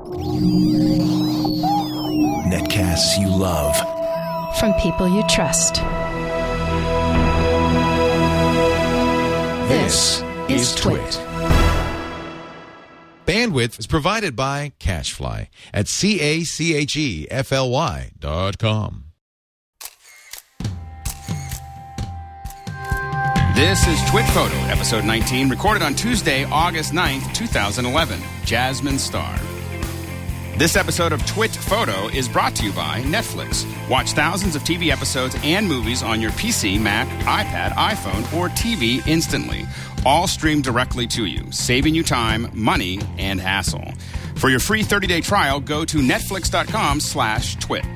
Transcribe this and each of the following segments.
Netcasts you love. From people you trust. This is Twit. Bandwidth is provided by CacheFly at CACHEFLY.com. This is Twit Photo, episode 19, recorded on Tuesday, August 9th, 2011. Jasmine Star. This episode of Twit Photo is brought to you by Netflix. Watch thousands of TV episodes and movies on your PC, Mac, iPad, iPhone, or TV instantly. All streamed directly to you, saving you time, money, and hassle. For your free 30-day trial, go to netflix.com/twit.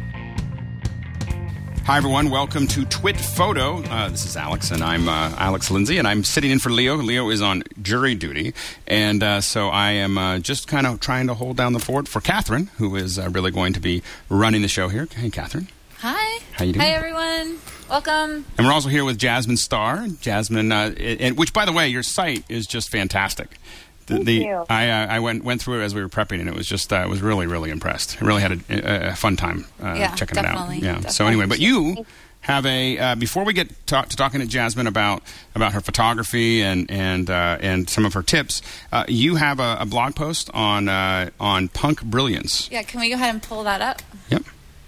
Hi, everyone. Welcome to Twit Photo. This is Alex, and I'm Alex Lindsay, and I'm sitting in for Leo. Leo is on jury duty, and so I am just kind of trying to hold down the fort for Catherine, who is really going to be running the show here. Hey, Catherine. Hi. How you doing? Hi, everyone. Welcome. And we're also here with Jasmine Star. Jasmine, and which, by the way, your site is just fantastic. Thank you. I went through it as we were prepping, and it was just I was really, really impressed. I really had a fun time checking definitely, it out. Yeah. Definitely. So anyway, but you have a before we get to talking to Jasmine about her photography and some of her tips, you have a blog post on punk brilliance. Yeah. Can we go ahead and pull that up? Yep.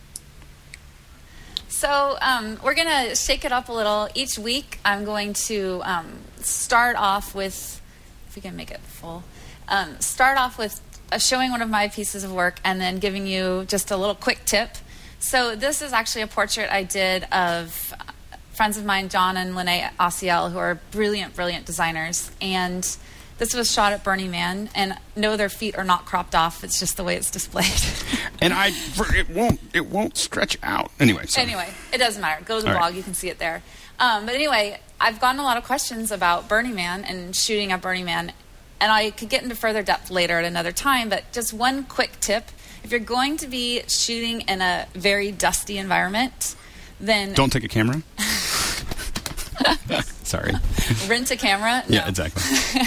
So we're going to shake it up a little. Each week, I'm going to start off with, if we can make it full, start off with showing one of my pieces of work and then giving you just a little quick tip. So this is actually a portrait I did of friends of mine, John and Lene Asiel, who are brilliant, brilliant designers. And this was shot at Burning Man, and no, their feet are not cropped off. It's just the way it's displayed. And it won't stretch out. Anyway, it doesn't matter. Go to the blog. You can see it there. But anyway, I've gotten a lot of questions about Burning Man and shooting at Burning Man, and I could get into further depth later at another time, but just one quick tip. If you're going to be shooting in a very dusty environment, then... Don't take a camera. Sorry. Rent a camera? No. Yeah, exactly.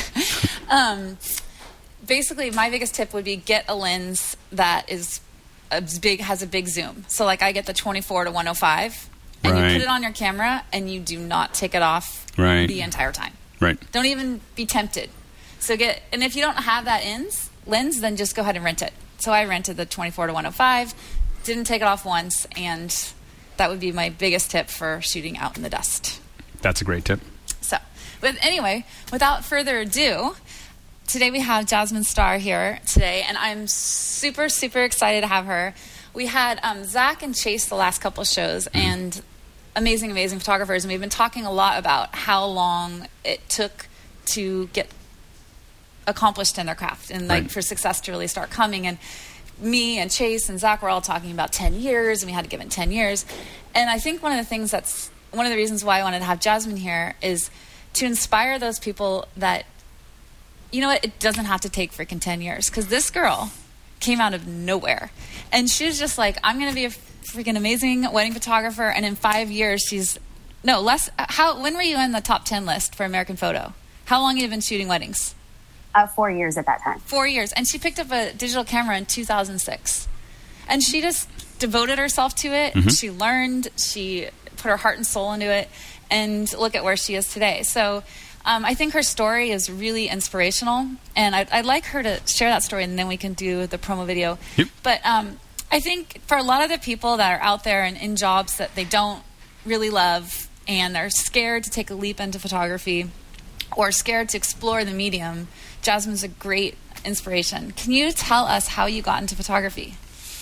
Basically, my biggest tip would be get a lens that is has a big zoom. So like I get the 24 to 105, and you put it on your camera, and you do not take it off the entire time. Right. Don't even be tempted. So and if you don't have that lens, then just go ahead and rent it. So I rented the 24 to 105, didn't take it off once, and that would be my biggest tip for shooting out in the dust. That's a great tip. So, but anyway, without further ado, today we have Jasmine Star here today, and I'm super, super excited to have her. We had Zach and Chase the last couple shows, and amazing, amazing photographers, and we've been talking a lot about how long it took to get accomplished in their craft and for success to really start coming. And me and Chase and Zach were all talking about 10 years, and we had to give it 10 years. And I think one of the reasons why I wanted to have Jasmine here is to inspire those people that, you know what, it doesn't have to take freaking 10 years. Because this girl came out of nowhere. And she was just like, I'm going to be a freaking amazing wedding photographer. And in 5 years, when were you in the top 10 list for American Photo? How long have you been shooting weddings? 4 years at that time. 4 years. And she picked up a digital camera in 2006. And she just devoted herself to it. Mm-hmm. She learned. She put her heart and soul into it. And look at where she is today. So I think her story is really inspirational. And I'd like her to share that story, and then we can do the promo video. Yep. But I think for a lot of the people that are out there and in jobs that they don't really love, and they're scared to take a leap into photography or scared to explore the medium, Jasmine's a great inspiration. Can you tell us how you got into photography?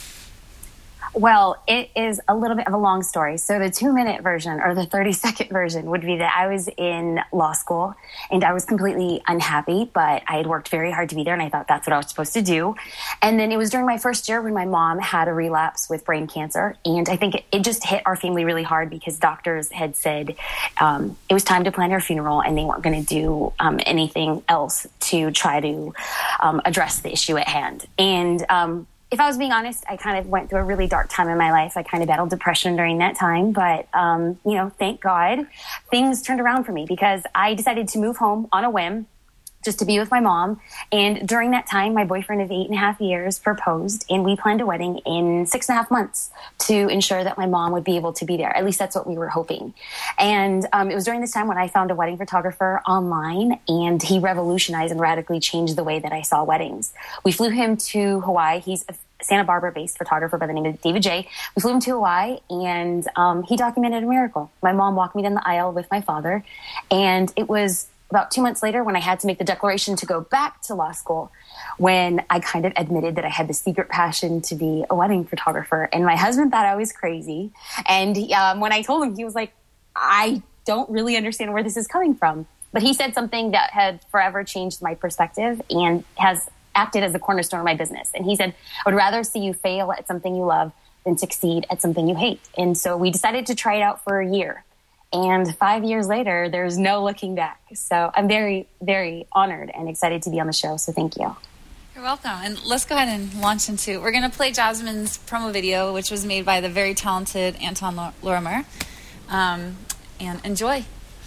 Well, it is a little bit of a long story. So the 2-minute version, or the 30-second version, would be that I was in law school and I was completely unhappy, but I had worked very hard to be there, and I thought that's what I was supposed to do. And then it was during my first year when my mom had a relapse with brain cancer. And I think it just hit our family really hard because doctors had said it was time to plan her funeral, and they weren't going to do anything else to try to address the issue at hand. And if I was being honest, I kind of went through a really dark time in my life. I kind of battled depression during that time. But, thank God, things turned around for me because I decided to move home on a whim just to be with my mom. And during that time, my boyfriend of 8.5 years proposed, and we planned a wedding in 6.5 months to ensure that my mom would be able to be there. At least that's what we were hoping. And it was during this time when I found a wedding photographer online, and he revolutionized and radically changed the way that I saw weddings. We flew him to Hawaii. He's a Santa Barbara-based photographer by the name of David J. We flew him to Hawaii, and he documented a miracle. My mom walked me down the aisle with my father, and it was about 2 months later, when I had to make the declaration to go back to law school, when I kind of admitted that I had this secret passion to be a wedding photographer. And my husband thought I was crazy. And when I told him, he was like, I don't really understand where this is coming from. But he said something that had forever changed my perspective and has acted as the cornerstone of my business. And he said, I would rather see you fail at something you love than succeed at something you hate. And so we decided to try it out for a year. And 5 years later, there's no looking back. So I'm very, very honored and excited to be on the show. So thank you. You're welcome. And let's go ahead and launch into, we're going to play Jasmine's promo video, which was made by the very talented Anton Lorimer. And enjoy.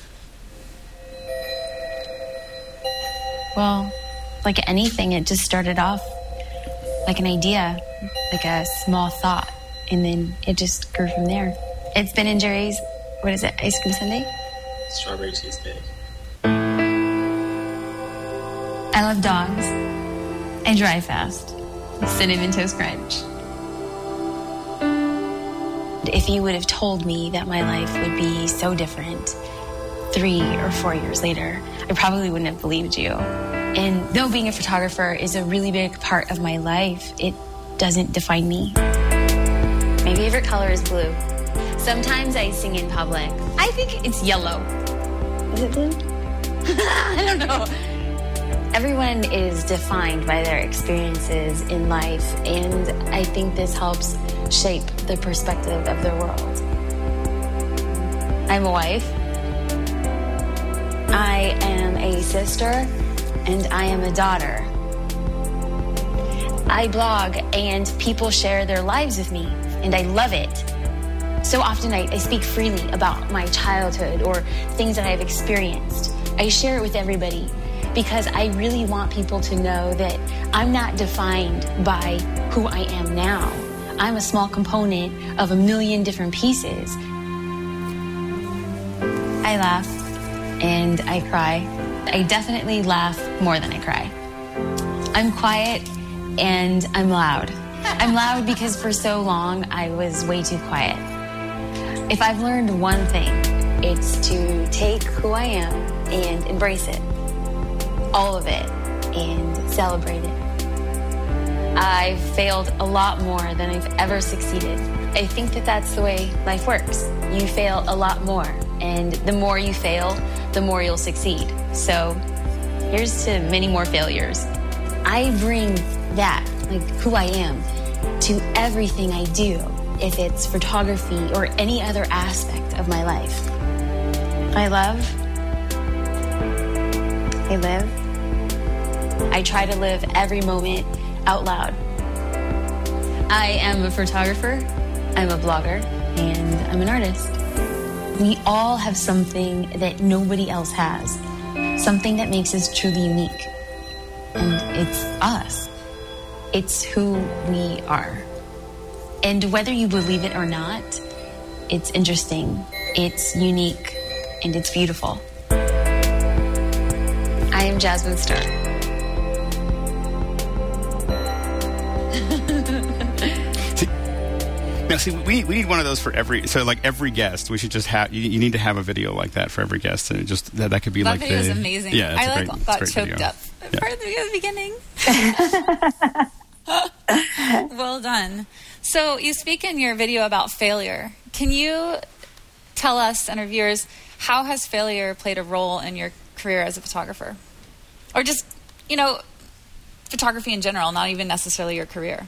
Well, like anything, it just started off like an idea, like a small thought. And then it just grew from there. It's Ben and Jerry's, what is it, ice cream sundae? Strawberry cheesecake. I love dogs. I drive fast. Cinnamon Toast Crunch. If you would have told me that my life would be so different 3 or 4 years later, I probably wouldn't have believed you. And though being a photographer is a really big part of my life, it doesn't define me. My favorite color is blue. Sometimes I sing in public. I think it's yellow. Is it blue? I don't know. Everyone is defined by their experiences in life, and I think this helps shape the perspective of their world. I'm a wife. I am a sister, and I am a daughter. I blog, and people share their lives with me, and I love it. So often I speak freely about my childhood or things that I've experienced. I share it with everybody because I really want people to know that I'm not defined by who I am now. I'm a small component of a million different pieces. I laugh and I cry. I definitely laugh more than I cry. I'm quiet and I'm loud. I'm loud because for so long I was way too quiet. If I've learned one thing, it's to take who I am and embrace it. All of it, and celebrate it. I've failed a lot more than I've ever succeeded. I think that that's the way life works. You fail a lot more, and the more you fail, the more you'll succeed. So here's to many more failures. I bring that, like who I am, to everything I do, if it's photography or any other aspect of my life. I love. I live. I try to live every moment out loud. I am a photographer, I'm a blogger, and I'm an artist. We all have something that nobody else has, something that makes us truly unique. And it's us. It's who we are. And whether you believe it or not, it's interesting, it's unique, and it's beautiful. I am Jasmine Star. See, we need one of those for every guest. We should just have, you need to have a video like that for every guest, and it just, that could be that like video is amazing. Yeah, I got choked video. up part of the beginning. Well done. So you speak in your video about failure. Can you tell us and our viewers, how has failure played a role in your career as a photographer? Or just, photography in general, not even necessarily your career.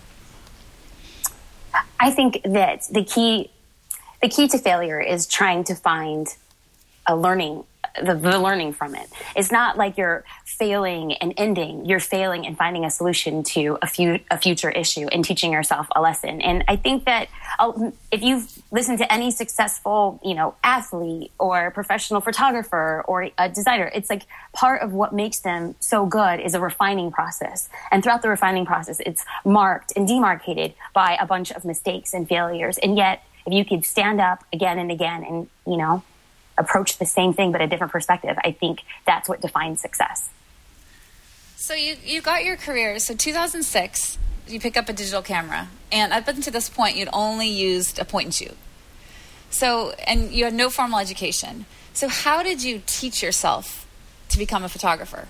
I think that the key to failure is trying to find a learning the learning from it. It's not like you're failing and ending. You're failing and finding a solution to a future issue and teaching yourself a lesson. And I think that if you've listened to any successful, athlete or professional photographer or a designer, it's like part of what makes them so good is a refining process. And throughout the refining process, it's marked and demarcated by a bunch of mistakes and failures. And yet, if you could stand up again and again and, approach the same thing but a different perspective, I think that's what defines success. So you got your career. So 2006, you pick up a digital camera. And up until this point, you'd only used a point and shoot. So, and you had no formal education. So how did you teach yourself to become a photographer?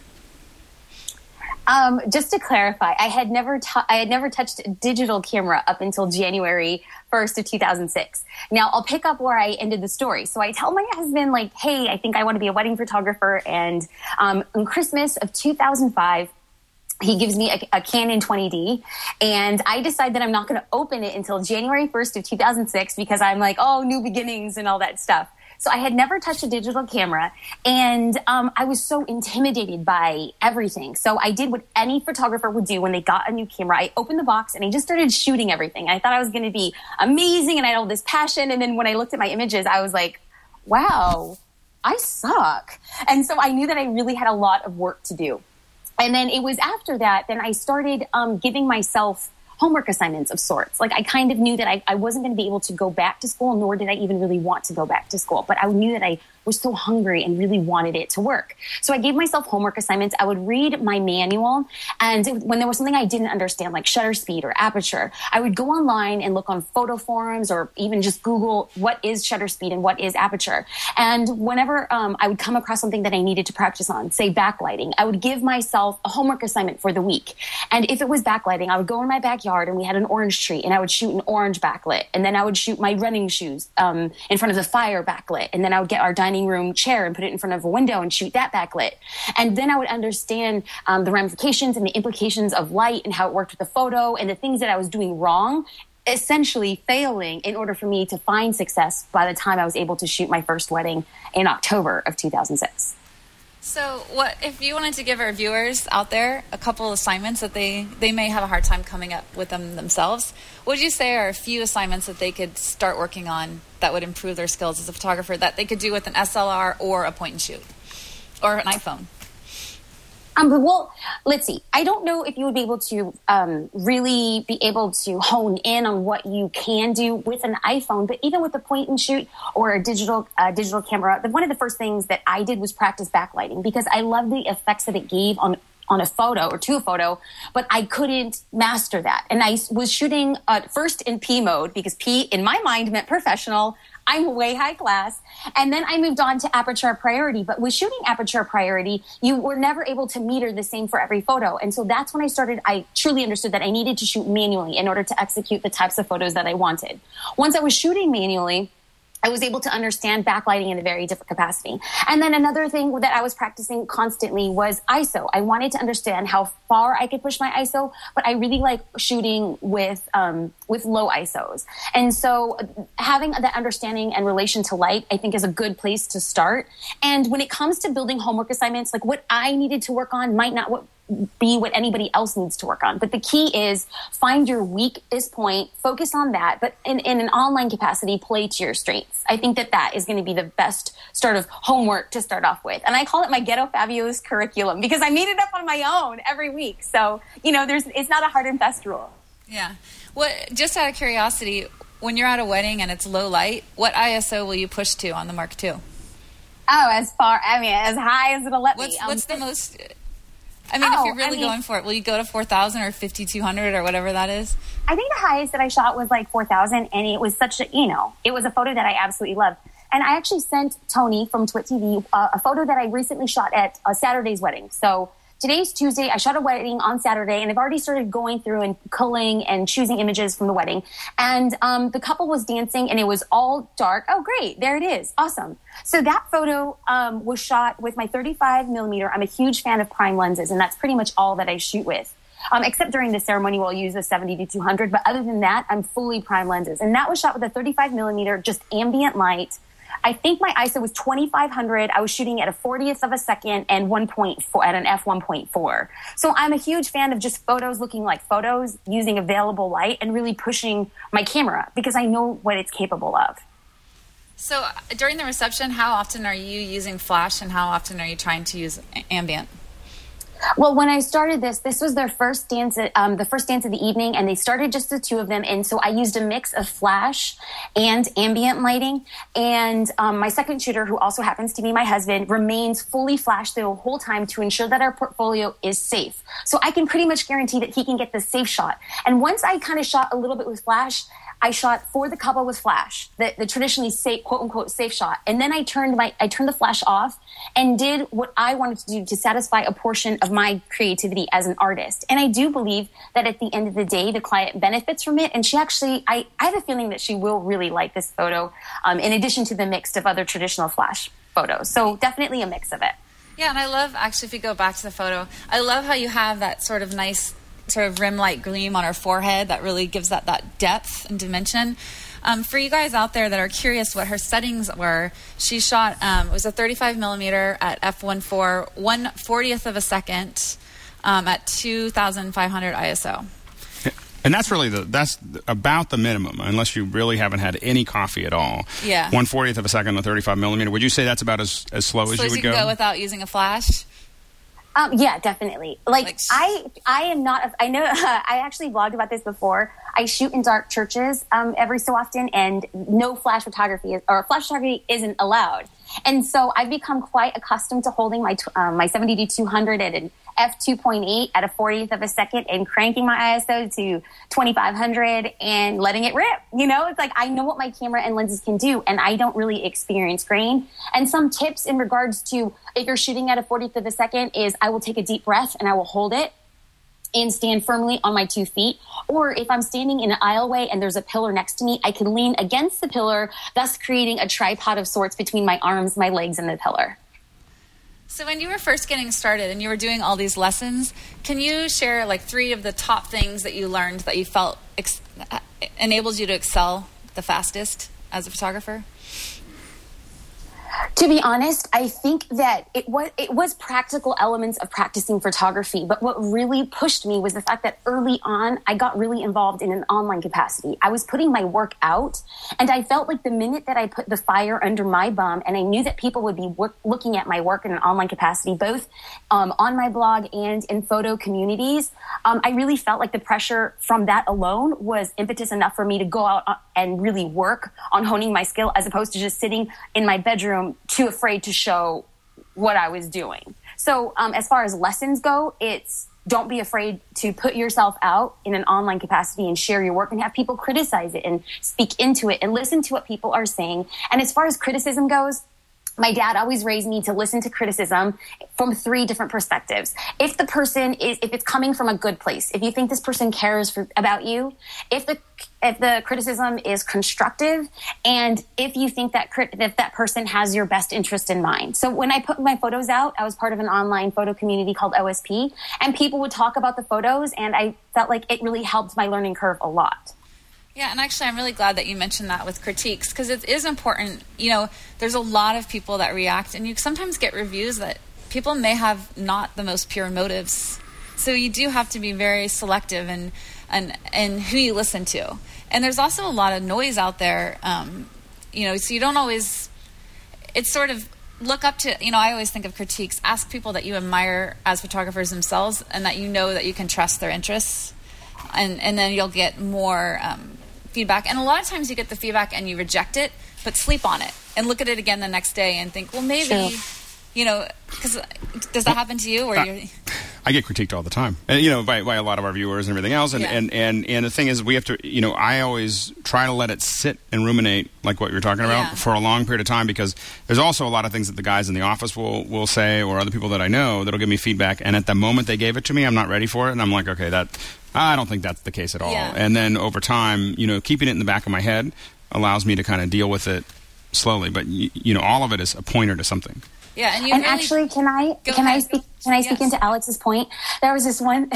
Just to clarify, I had never touched a digital camera up until January 1st of 2006. Now, I'll pick up where I ended the story. So I tell my husband, like, hey, I think I want to be a wedding photographer. And on Christmas of 2005, he gives me a Canon 20D, and I decide that I'm not going to open it until January 1st of 2006 because I'm like, oh, new beginnings and all that stuff. So I had never touched a digital camera, and I was so intimidated by everything. So I did what any photographer would do when they got a new camera. I opened the box, and I just started shooting everything. I thought I was going to be amazing, and I had all this passion. And then when I looked at my images, I was like, wow, I suck. And so I knew that I really had a lot of work to do. And then it was after that, then I started giving myself homework assignments of sorts. Like I kind of knew that I wasn't going to be able to go back to school, nor did I even really want to go back to school. But I knew that I was so hungry and really wanted it to work. So I gave myself homework assignments. I would read my manual. And when there was something I didn't understand, like shutter speed or aperture, I would go online and look on photo forums or even just Google what is shutter speed and what is aperture. And whenever I would come across something that I needed to practice on, say backlighting, I would give myself a homework assignment for the week. And if it was backlighting, I would go in my backyard and we had an orange tree and I would shoot an orange backlit. And then I would shoot my running shoes in front of the fire backlit. And then I would get our dining room chair and put it in front of a window and shoot that backlit. And then I would understand the ramifications and the implications of light and how it worked with the photo and the things that I was doing wrong, essentially failing in order for me to find success by the time I was able to shoot my first wedding in October of 2006. So what if you wanted to give our viewers out there a couple assignments that they may have a hard time coming up with them themselves, what would you say are a few assignments that they could start working on that would improve their skills as a photographer that they could do with an SLR or a point and shoot or an iPhone? Well, let's see. I don't know if you would be able to really be able to hone in on what you can do with an iPhone, but even with a point and shoot or a digital camera, one of the first things that I did was practice backlighting because I love the effects that it gave on a photo or to a photo, but I couldn't master that. And I was shooting first in P mode because P in my mind meant professional. I'm way high class. And then I moved on to aperture priority. But with shooting aperture priority, you were never able to meter the same for every photo. And so that's when I truly understood that I needed to shoot manually in order to execute the types of photos that I wanted. Once I was shooting manually, I was able to understand backlighting in a very different capacity. And then another thing that I was practicing constantly was ISO. I wanted to understand how far I could push my ISO, but I really like shooting with low ISOs. And so having that understanding and relation to light, I think is a good place to start. And when it comes to building homework assignments, like what I needed to work on might not be what anybody else needs to work on. But the key is find your weakest point, focus on that, but in an online capacity, play to your strengths. I think that is going to be the best start of homework to start off with. And I call it my Ghetto Fabulous curriculum because I made it up on my own every week. So, it's not a hard and fast rule. Yeah. Well, just out of curiosity, when you're at a wedding and it's low light, what ISO will you push to on the Mark II? Oh, as high as it'll let me. What's the most... if you're really going for it, will you go to 4,000 or 5,200 or whatever that is? I think the highest that I shot was like 4,000, and it was it was a photo that I absolutely loved. And I actually sent Tony from Twit TV a photo that I recently shot at Saturday's wedding. So today's Tuesday. I shot a wedding on Saturday, and I've already started going through and culling and choosing images from the wedding. And the couple was dancing, and it was all dark. Oh, great. There it is. Awesome. So that photo was shot with my 35 millimeter. I'm a huge fan of prime lenses, and that's pretty much all that I shoot with. Except during the ceremony, we'll use the 70-200. But other than that, I'm fully prime lenses. And that was shot with a 35 millimeter, just ambient light. I think my ISO was 2500. I was shooting at a 40th of a second and 1.4 at an f1.4. So I'm a huge fan of just photos looking like photos, using available light, and really pushing my camera because I know what it's capable of. So during the reception, how often are you using flash and how often are you trying to use ambient? Well, when I started this was their first dance, the first dance of the evening, and they started just the two of them. And so I used a mix of flash and ambient lighting. And my second shooter, who also happens to be my husband, remains fully flashed the whole time to ensure that our portfolio is safe. So I can pretty much guarantee that he can get the safe shot. And once I kind of shot a little bit with flash, I shot for the couple with flash, the traditionally safe, quote unquote, safe shot. And then I turned the flash off and did what I wanted to do to satisfy a portion of my creativity as an artist. And I do believe that at the end of the day, the client benefits from it. And she actually, I have a feeling that she will really like this photo, in addition to the mix of other traditional flash photos. So definitely a mix of it. Yeah, and I love, actually, if you go back to the photo, I love how you have that sort of nice sort of rim-like gleam on her forehead that really gives that depth and dimension. For you guys out there that are curious what her settings were, she shot, it was a 35 millimeter at f1.4, 1/40th of a second at 2,500 ISO. And that's really that's about the minimum, unless you really haven't had any coffee at all. Yeah. 1/40th of a second on 35 millimeter. Would you say that's about as slow as you would go? So you can go without using a flash? Yeah, definitely. I am not, I know, I actually vlogged about this before. I shoot in dark churches every so often, and no flash photography isn't allowed. And so I've become quite accustomed to holding my 70-200 at an f2.8 at a 40th of a second and cranking my ISO to 2500 and letting it rip. You know, it's like I know what my camera and lenses can do, and I don't really experience grain. And some tips in regards to if you're shooting at a 40th of a second is I will take a deep breath and I will hold it and stand firmly on my 2 feet. Or if I'm standing in an aisleway and there's a pillar next to me, I can lean against the pillar, thus creating a tripod of sorts between my arms, my legs, and the pillar. So when you were first getting started and you were doing all these lessons, can you share like 3 of the top things that you learned that you felt enables you to excel the fastest as a photographer? To be honest, I think that it was practical elements of practicing photography, but what really pushed me was the fact that early on, I got really involved in an online capacity. I was putting my work out, and I felt like the minute that I put the fire under my bum, and I knew that people would be looking at my work in an online capacity, both on my blog and in photo communities, I really felt like the pressure from that alone was impetus enough for me to go out and really work on honing my skill, as opposed to just sitting in my bedroom too afraid to show what I was doing. So as far as lessons go, it's don't be afraid to put yourself out in an online capacity and share your work and have people criticize it and speak into it and listen to what people are saying. And as far as criticism goes, my dad always raised me to listen to criticism from 3 different perspectives. If it's coming from a good place, if you think this person cares about you, if the criticism is constructive, and if you think that that person has your best interest in mind. So when I put my photos out, I was part of an online photo community called OSP, and people would talk about the photos, and I felt like it really helped my learning curve a lot. Yeah, and actually I'm really glad that you mentioned that with critiques, because it is important. You know, there's a lot of people that react, and you sometimes get reviews that people may have not the most pure motives. So you do have to be very selective and who you listen to. And there's also a lot of noise out there, you know, so you don't always, it's sort of look up to, you know, I always think of critiques, ask people that you admire as photographers themselves and that you know that you can trust their interests, and then you'll get more feedback. And a lot of times you get the feedback and you reject it, but sleep on it and look at it again the next day and think, well, maybe, you know, because does that happen to you? Or I get critiqued all the time, and you know, by a lot of our viewers and everything else. And, and the thing is, we have to, you know, I always try to let it sit and ruminate, like what you're talking about, for a long period of time, because there's also a lot of things that the guys in the office will say, or other people that I know that'll give me feedback, and at the moment they gave it to me, I'm not ready for it, and I'm like, okay, I don't think that's the case at all. Yeah. And then over time, you know, keeping it in the back of my head allows me to kind of deal with it slowly. But you know, all of it is a pointer to something. Yeah, and really, actually, can I speak yes. into Alex's point? There was this one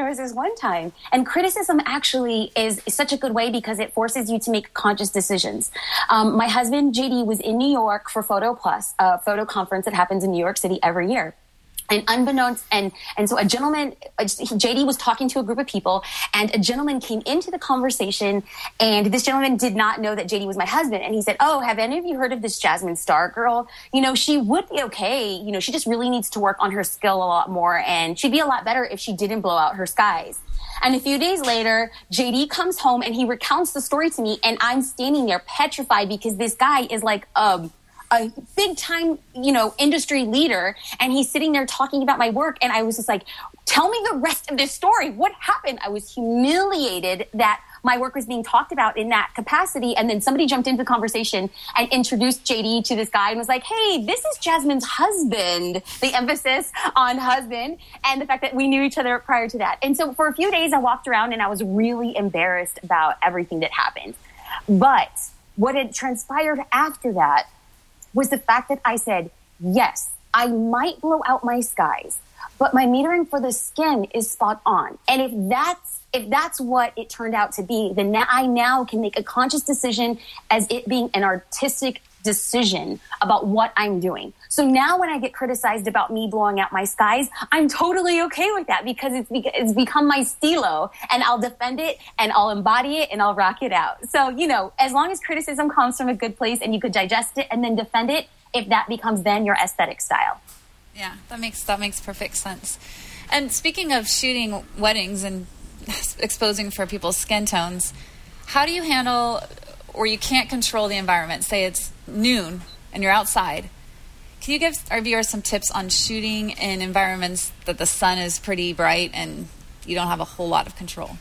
time, and criticism actually is such a good way because it forces you to make conscious decisions. My husband JD was in New York for Photo Plus, a photo conference that happens in New York City every year. And unbeknownst, and so a gentleman, JD was talking to a group of people, and a gentleman came into the conversation, and this gentleman did not know that JD was my husband. And he said, "Oh, have any of you heard of this Jasmine Star girl? You know, she would be okay. You know, she just really needs to work on her skill a lot more, and she'd be a lot better if she didn't blow out her skies." And a few days later, JD comes home and he recounts the story to me, and I'm standing there petrified because this guy is like, a big time, industry leader. And he's sitting there talking about my work. And I was just like, tell me the rest of this story. What happened? I was humiliated that my work was being talked about in that capacity. And then somebody jumped into the conversation and introduced JD to this guy and was like, "Hey, this is Jasmine's husband." The emphasis on husband and the fact that we knew each other prior to that. And so for a few days I walked around and I was really embarrassed about everything that happened. But what had transpired after that was the fact that I said, yes, I might blow out my skies, but my metering for the skin is spot on. And if that's what it turned out to be, then I now can make a conscious decision as it being an artistic decision about what I'm doing. So now when I get criticized about me blowing out my skies, I'm totally okay with that because it's become my stilo, and I'll defend it and I'll embody it and I'll rock it out. So, as long as criticism comes from a good place and you could digest it and then defend it, if that becomes then your aesthetic style. Yeah, that makes perfect sense. And speaking of shooting weddings and exposing for people's skin tones, how do you handle, or you can't control the environment? Say it's noon and you're outside. Can you give our viewers some tips on shooting in environments that the sun is pretty bright and you don't have a whole lot of control?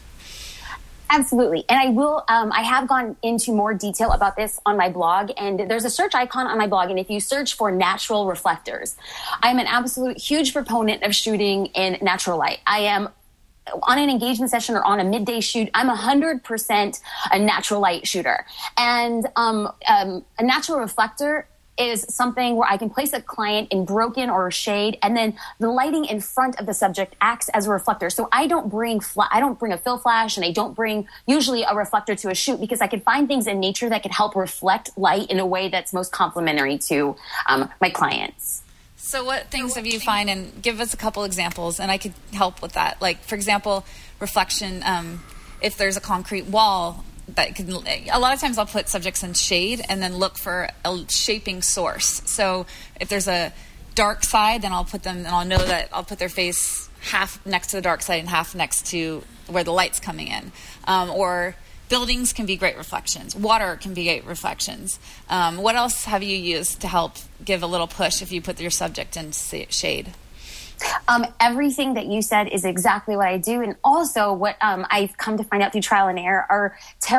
Absolutely. And I will, I have gone into more detail about this on my blog, and there's a search icon on my blog. And if you search for natural reflectors, I'm an absolute huge proponent of shooting in natural light. I am on an engagement session or on a midday shoot, I'm 100% a natural light shooter. And a natural reflector is something where I can place a client in broken or a shade, and then the lighting in front of the subject acts as a reflector. So I don't bring a fill flash, and I don't bring usually a reflector to a shoot because I can find things in nature that can help reflect light in a way that's most complementary to my clients. So what things have you find, and give us a couple examples, and I could help with that. Like, for example, reflection, if there's a concrete wall, a lot of times I'll put subjects in shade and then look for a shaping source. So if there's a dark side, then I'll put them, and I'll know that I'll put their face half next to the dark side and half next to where the light's coming in. Or buildings can be great reflections. Water can be great reflections. What else have you used to help give a little push if you put your subject in shade? Everything that you said is exactly what I do. And also what I've come to find out through trial and error are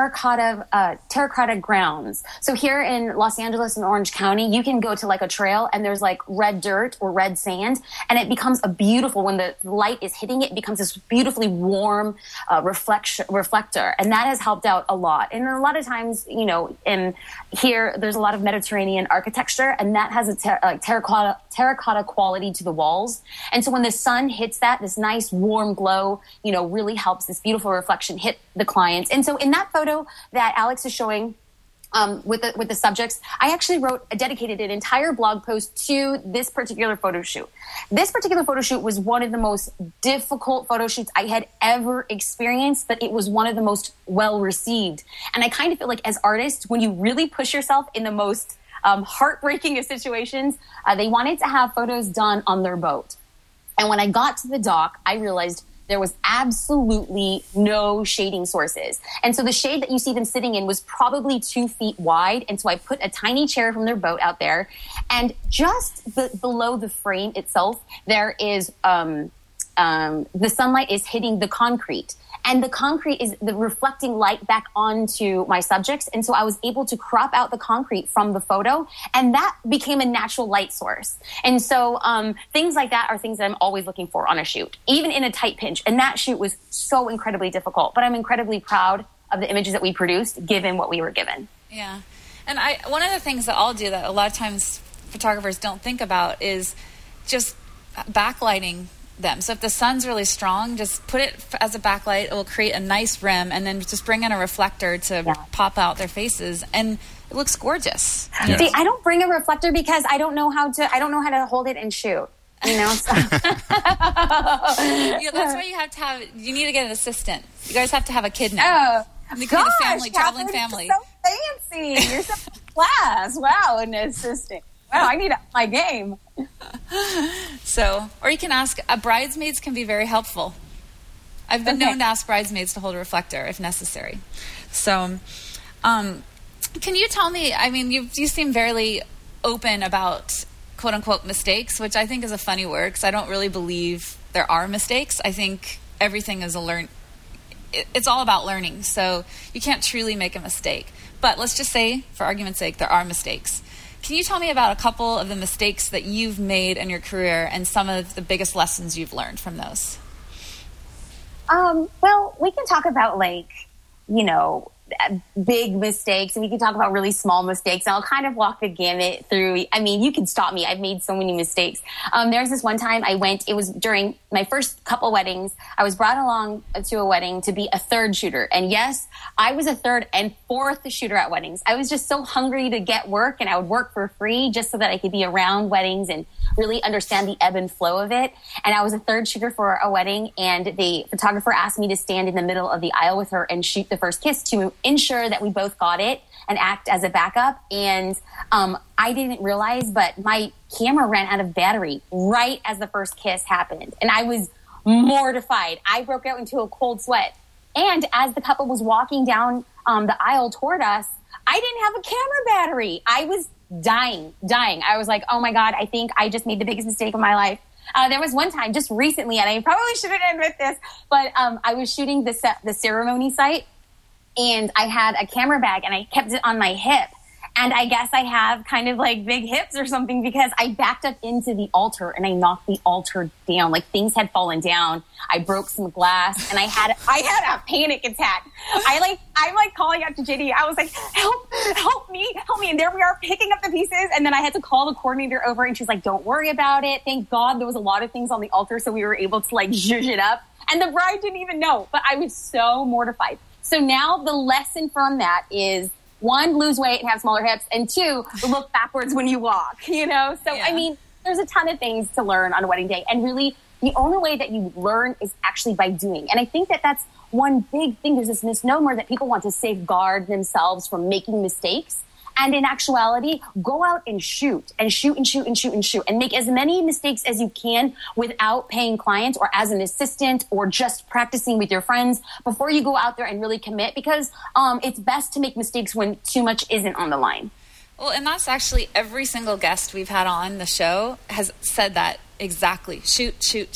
terracotta grounds. So here in Los Angeles and Orange County, you can go to like a trail and there's like red dirt or red sand, and it becomes when the light is hitting it, it becomes this beautifully warm reflector. And that has helped out a lot. And a lot of times, in here, there's a lot of Mediterranean architecture, and that has a terracotta quality to the walls. And so when the sun hits this nice warm glow, really helps this beautiful reflection hit the clients. And so in that photo that Alex is showing with the subjects, I actually dedicated an entire blog post to this particular photo shoot. This particular photo shoot was one of the most difficult photo shoots I had ever experienced, but it was one of the most well received. And I kind of feel like as artists, when you really push yourself in the most heartbreaking of situations, they wanted to have photos done on their boat. And when I got to the dock, I realized there was absolutely no shading sources. And so the shade that you see them sitting in was probably 2 feet wide. And so I put a tiny chair from their boat out there. And just below the frame itself, there is the sunlight is hitting the concrete. And the concrete is reflecting light back onto my subjects. And so I was able to crop out the concrete from the photo, and that became a natural light source. And so things like that are things that I'm always looking for on a shoot, even in a tight pinch. And that shoot was so incredibly difficult, but I'm incredibly proud of the images that we produced, given what we were given. Yeah. And one of the things that I'll do that a lot of times photographers don't think about is just backlighting them. So if the sun's really strong, just put it as a backlight. It will create a nice rim, and then just bring in a reflector to pop out their faces, and it looks gorgeous. Yes. See, I don't bring a reflector because I don't know how to hold it and shoot. You know, so. That's why you need to get an assistant. You guys have to have a kid now. Oh, You gosh, a family, traveling Catherine, family. you're so fancy. You're so class. Wow, an assistant. Wow, I need my game. So, or you can ask, bridesmaids can be very helpful. I've been known to ask bridesmaids to hold a reflector if necessary. So, can you tell me, I mean, you seem very open about quote unquote mistakes, which I think is a funny word because I don't really believe there are mistakes. I think everything is it's all about learning. So you can't truly make a mistake. But let's just say, for argument's sake, there are mistakes. Can you tell me about a couple of the mistakes that you've made in your career and some of the biggest lessons you've learned from those? Well, we can talk about big mistakes, and we can talk about really small mistakes. And I'll kind of walk the gamut through. I mean, you can stop me. I've made so many mistakes. There's this one time it was during my first couple weddings. I was brought along to a wedding to be a third shooter. And yes, I was a third and fourth shooter at weddings. I was just so hungry to get work, and I would work for free just so that I could be around weddings and really understand the ebb and flow of it. And I was a third shooter for a wedding, and the photographer asked me to stand in the middle of the aisle with her and shoot the first kiss to ensure that we both got it and act as a backup. And I didn't realize, but my camera ran out of battery right as the first kiss happened. And I was mortified. I broke out into a cold sweat. And as the couple was walking down the aisle toward us, I didn't have a camera battery. I was dying. I was like, oh my God, I think I just made the biggest mistake of my life. There was one time just recently, and I probably shouldn't admit this, but I was shooting the ceremony site, and I had a camera bag, and I kept it on my hip. And I guess I have kind of like big hips or something, because I backed up into the altar and I knocked the altar down. Like things had fallen down. I broke some glass, and I had a panic attack. I'm like calling out to JD. I was like, help me. And there we are picking up the pieces. And then I had to call the coordinator over, and she's like, don't worry about it. Thank God there was a lot of things on the altar, so we were able to like zhuzh it up. And the bride didn't even know, but I was so mortified. So now the lesson from that is, 1, lose weight and have smaller hips, and 2, look backwards when you walk, you know? So, yeah. I mean, there's a ton of things to learn on a wedding day, and really the only way that you learn is actually by doing. And I think that that's one big thing. There's this misnomer that people want to safeguard themselves from making mistakes. And in actuality, go out and shoot and make as many mistakes as you can without paying clients or as an assistant or just practicing with your friends before you go out there and really commit, because it's best to make mistakes when too much isn't on the line. Well, and that's actually every single guest we've had on the show has said that exactly. Shoot.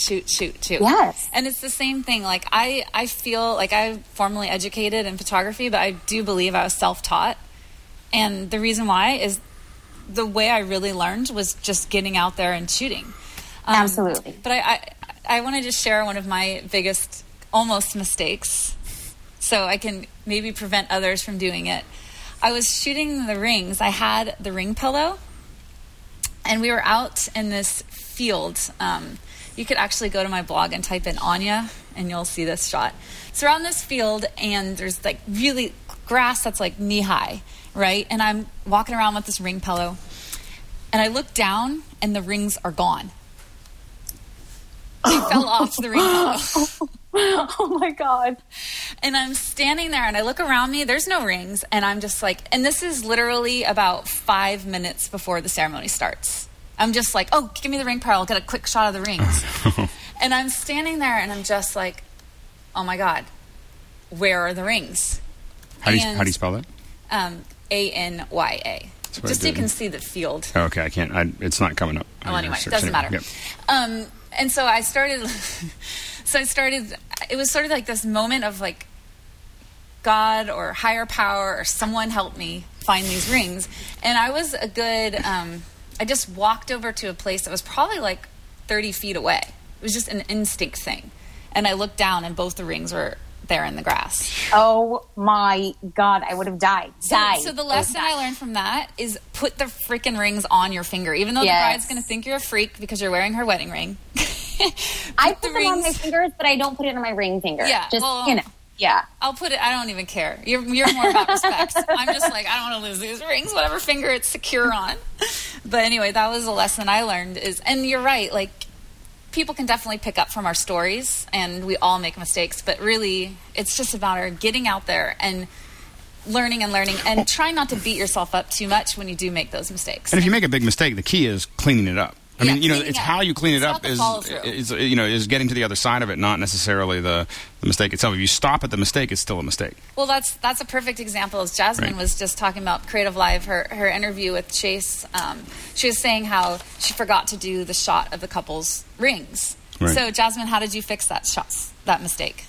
Yes. And it's the same thing. Like I feel like I'm formally educated in photography, but I do believe I was self-taught. And the reason why is the way I really learned was just getting out there and shooting. Absolutely. But I wanted to share one of my biggest almost mistakes so I can maybe prevent others from doing it. I was shooting the rings. I had the ring pillow, and we were out in this field. You could actually go to my blog and type in Anya, and you'll see this shot. So we're on this field, and there's like really grass that's like knee high. Right? And I'm walking around with this ring pillow, and I look down, and the rings are gone. They fell off the ring pillow. Oh my God. And I'm standing there, and I look around me, there's no rings, and I'm just like, and this is literally about 5 minutes before the ceremony starts. I'm just like, oh, give me the ring pillow, I'll get a quick shot of the rings. And I'm standing there, and I'm just like, oh my God, where are the rings? How do you spell that? Anya. Just so you can see the field. Oh, okay, I can't. It's not coming up. Well, anyway, it doesn't matter. Yep. And so I started. It was sort of like this moment of like God or higher power or someone help me find these rings. And I was a good. I just walked over to a place that was probably like 30 feet away. It was just an instinct thing. And I looked down, and both the rings were there in the grass. Oh my God, I would have died. So the lesson I learned from that is put the freaking rings on your finger, even though the bride's going to think you're a freak because you're wearing her wedding ring. I put them on my fingers, but I don't put it on my ring finger. Yeah, just, you know. Yeah. I'll put it, I don't even care. You're more about respect. I'm just like, I don't want to lose these rings, whatever finger it's secure on. But anyway, that was a lesson I learned and you're right, like, people can definitely pick up from our stories, and we all make mistakes, but really, it's just about our getting out there and learning and trying not to beat yourself up too much when you do make those mistakes. And if you make a big mistake, the key is cleaning it up. I mean, it's how you clean it up is getting to the other side of it, not necessarily the mistake itself. If you stop at the mistake, it's still a mistake. Well, that's a perfect example. As Jasmine was just talking about Creative Live, her interview with Chase, she was saying how she forgot to do the shot of the couple's rings. Right. So, Jasmine, how did you fix that mistake?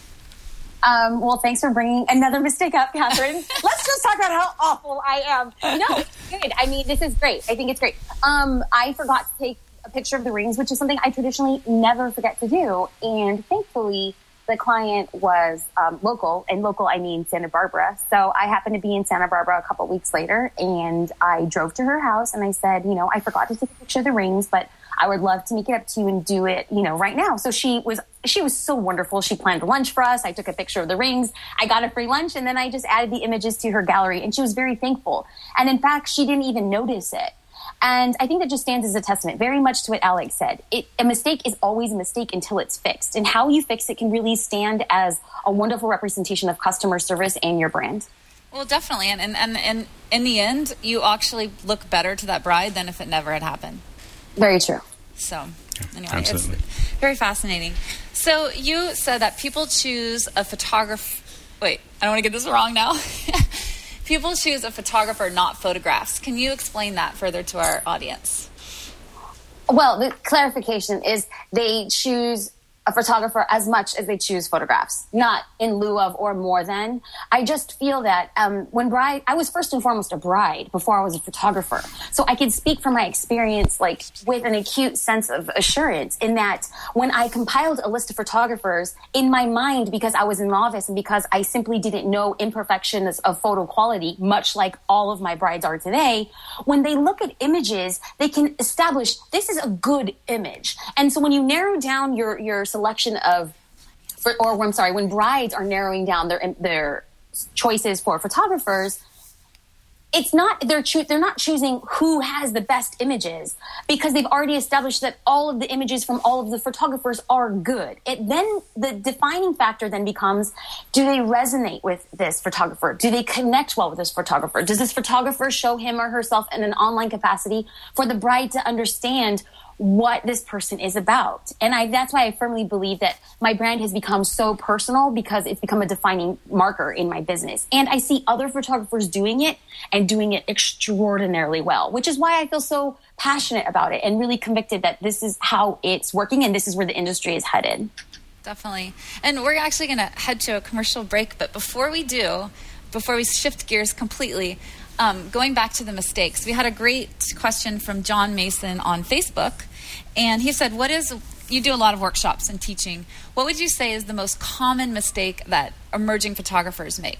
Well, thanks for bringing another mistake up, Catherine. Let's just talk about how awful I am. No, it's good. I mean, this is great. I think it's great. I forgot to take a picture of the rings, which is something I traditionally never forget to do. And thankfully, the client was local, and local I mean Santa Barbara. So I happened to be in Santa Barbara a couple weeks later, and I drove to her house, and I said, I forgot to take a picture of the rings, but I would love to make it up to you and do it, right now. So she was so wonderful. She planned lunch for us. I took a picture of the rings. I got a free lunch, and then I just added the images to her gallery, and she was very thankful. And in fact, she didn't even notice it. And I think that just stands as a testament very much to what Alex said. A mistake is always a mistake until it's fixed. And how you fix it can really stand as a wonderful representation of customer service and your brand. Well, definitely. And in the end, you actually look better to that bride than if it never had happened. Very true. So, anyway, absolutely. It's very fascinating. So, you said that people choose a photographer. Wait, I don't want to get this wrong now. People choose a photographer, not photographs. Can you explain that further to our audience? Well, the clarification is they choose a photographer as much as they choose photographs, not in lieu of or more than. I just feel that I was first and foremost a bride before I was a photographer. So I can speak from my experience, like with an acute sense of assurance in that when I compiled a list of photographers in my mind, because I was a novice and because I simply didn't know imperfections of photo quality, much like all of my brides are today, when they look at images, they can establish this is a good image. And so when you narrow down your selection when brides are narrowing down their choices for photographers, it's not they're not choosing who has the best images because they've already established that all of the images from all of the photographers are good. Then the defining factor then becomes, do they resonate with this photographer? Do they connect well with this photographer? Does this photographer show him or herself in an online capacity for the bride to understand what this person is about? And that's why I firmly believe that my brand has become so personal because it's become a defining marker in my business. And I see other photographers doing it and doing it extraordinarily well, which is why I feel so passionate about it and really convicted that this is how it's working and this is where the industry is headed. Definitely. And we're actually going to head to a commercial break. But before we shift gears completely, going back to the mistakes, we had a great question from John Mason on Facebook, and he said, you do a lot of workshops and teaching. What would you say is the most common mistake that emerging photographers make?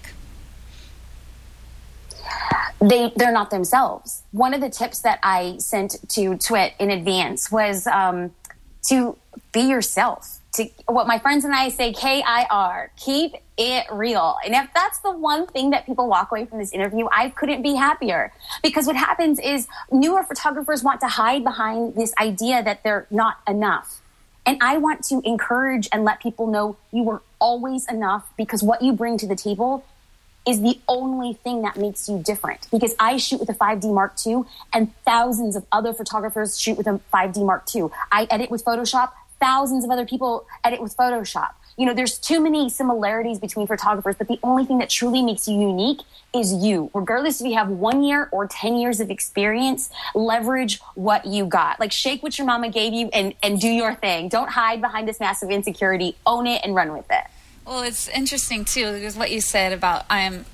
They're not themselves. One of the tips that I sent to Twit in advance was to be yourself. What my friends and I say, KIR, keep it real. And if that's the one thing that people walk away from this interview, I couldn't be happier. Because what happens is newer photographers want to hide behind this idea that they're not enough. And I want to encourage and let people know you are always enough because what you bring to the table is the only thing that makes you different. Because I shoot with a 5D Mark II and thousands of other photographers shoot with a 5D Mark II. I edit with Photoshop. Thousands of other people edit with Photoshop. There's too many similarities between photographers, but the only thing that truly makes you unique is you. Regardless if you have 1 year or 10 years of experience, leverage what you got. Like shake what your mama gave you and do your thing. Don't hide behind this massive insecurity. Own it and run with it. Well, it's interesting too, because what you said about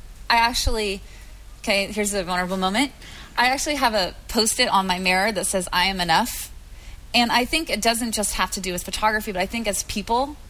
here's a vulnerable moment. I actually have a Post-it on my mirror that says I am enough. And I think it doesn't just have to do with photography, but I think as people,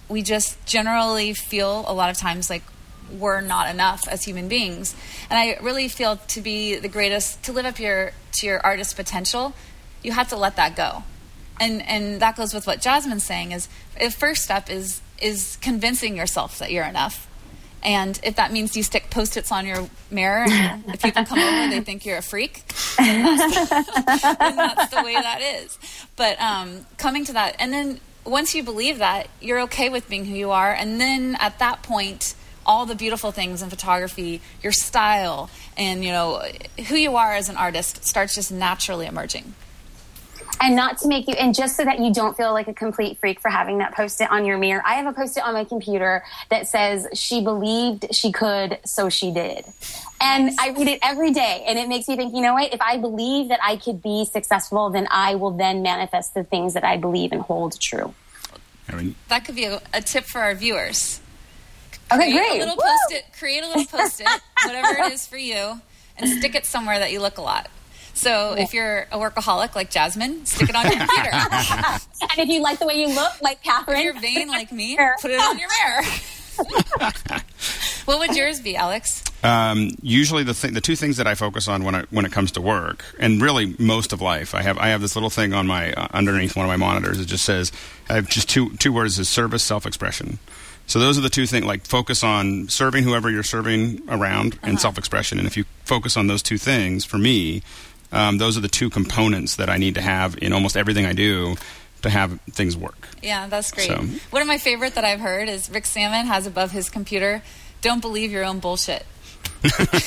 we just generally feel a lot of times like we're not enough as human beings. And I really feel to be the greatest, to live up to your artist potential, you have to let that go. And that goes with what Jasmine's saying is the first step is convincing yourself that you're enough. And if that means you stick Post-its on your mirror and if people come over, they think you're a freak, then that's the way that is. But coming to that, and then once you believe that, you're okay with being who you are. And then at that point, all the beautiful things in photography, your style, and, who you are as an artist starts just naturally emerging. And not to make you, and just so that you don't feel like a complete freak for having that Post-it on your mirror, I have a Post-it on my computer that says, "She believed she could, so she did." And I read it every day, and it makes me think, you know what, if I believe that I could be successful, then I will then manifest the things that I believe and hold true. That could be a tip for our viewers. Okay, great. Create a little Post-it, whatever it is for you, and stick it somewhere that you look a lot. So if you're a workaholic like Jasmine, stick it on your computer. And if you like the way you look, like Catherine. If you're vain like me, put it on your mirror. What would yours be, Alex? Usually the two things that I focus on when it comes to work, and really most of life, I have this little thing on my underneath one of my monitors. It just says, I have just two words: is service, self-expression. So those are the two things, like focus on serving whoever you're serving around and self-expression. And if you focus on those two things, for me, those are the two components that I need to have in almost everything I do to have things work. Yeah, that's great. So, one of my favorite that I've heard is Rick Sammon has above his computer, "Don't believe your own bullshit." And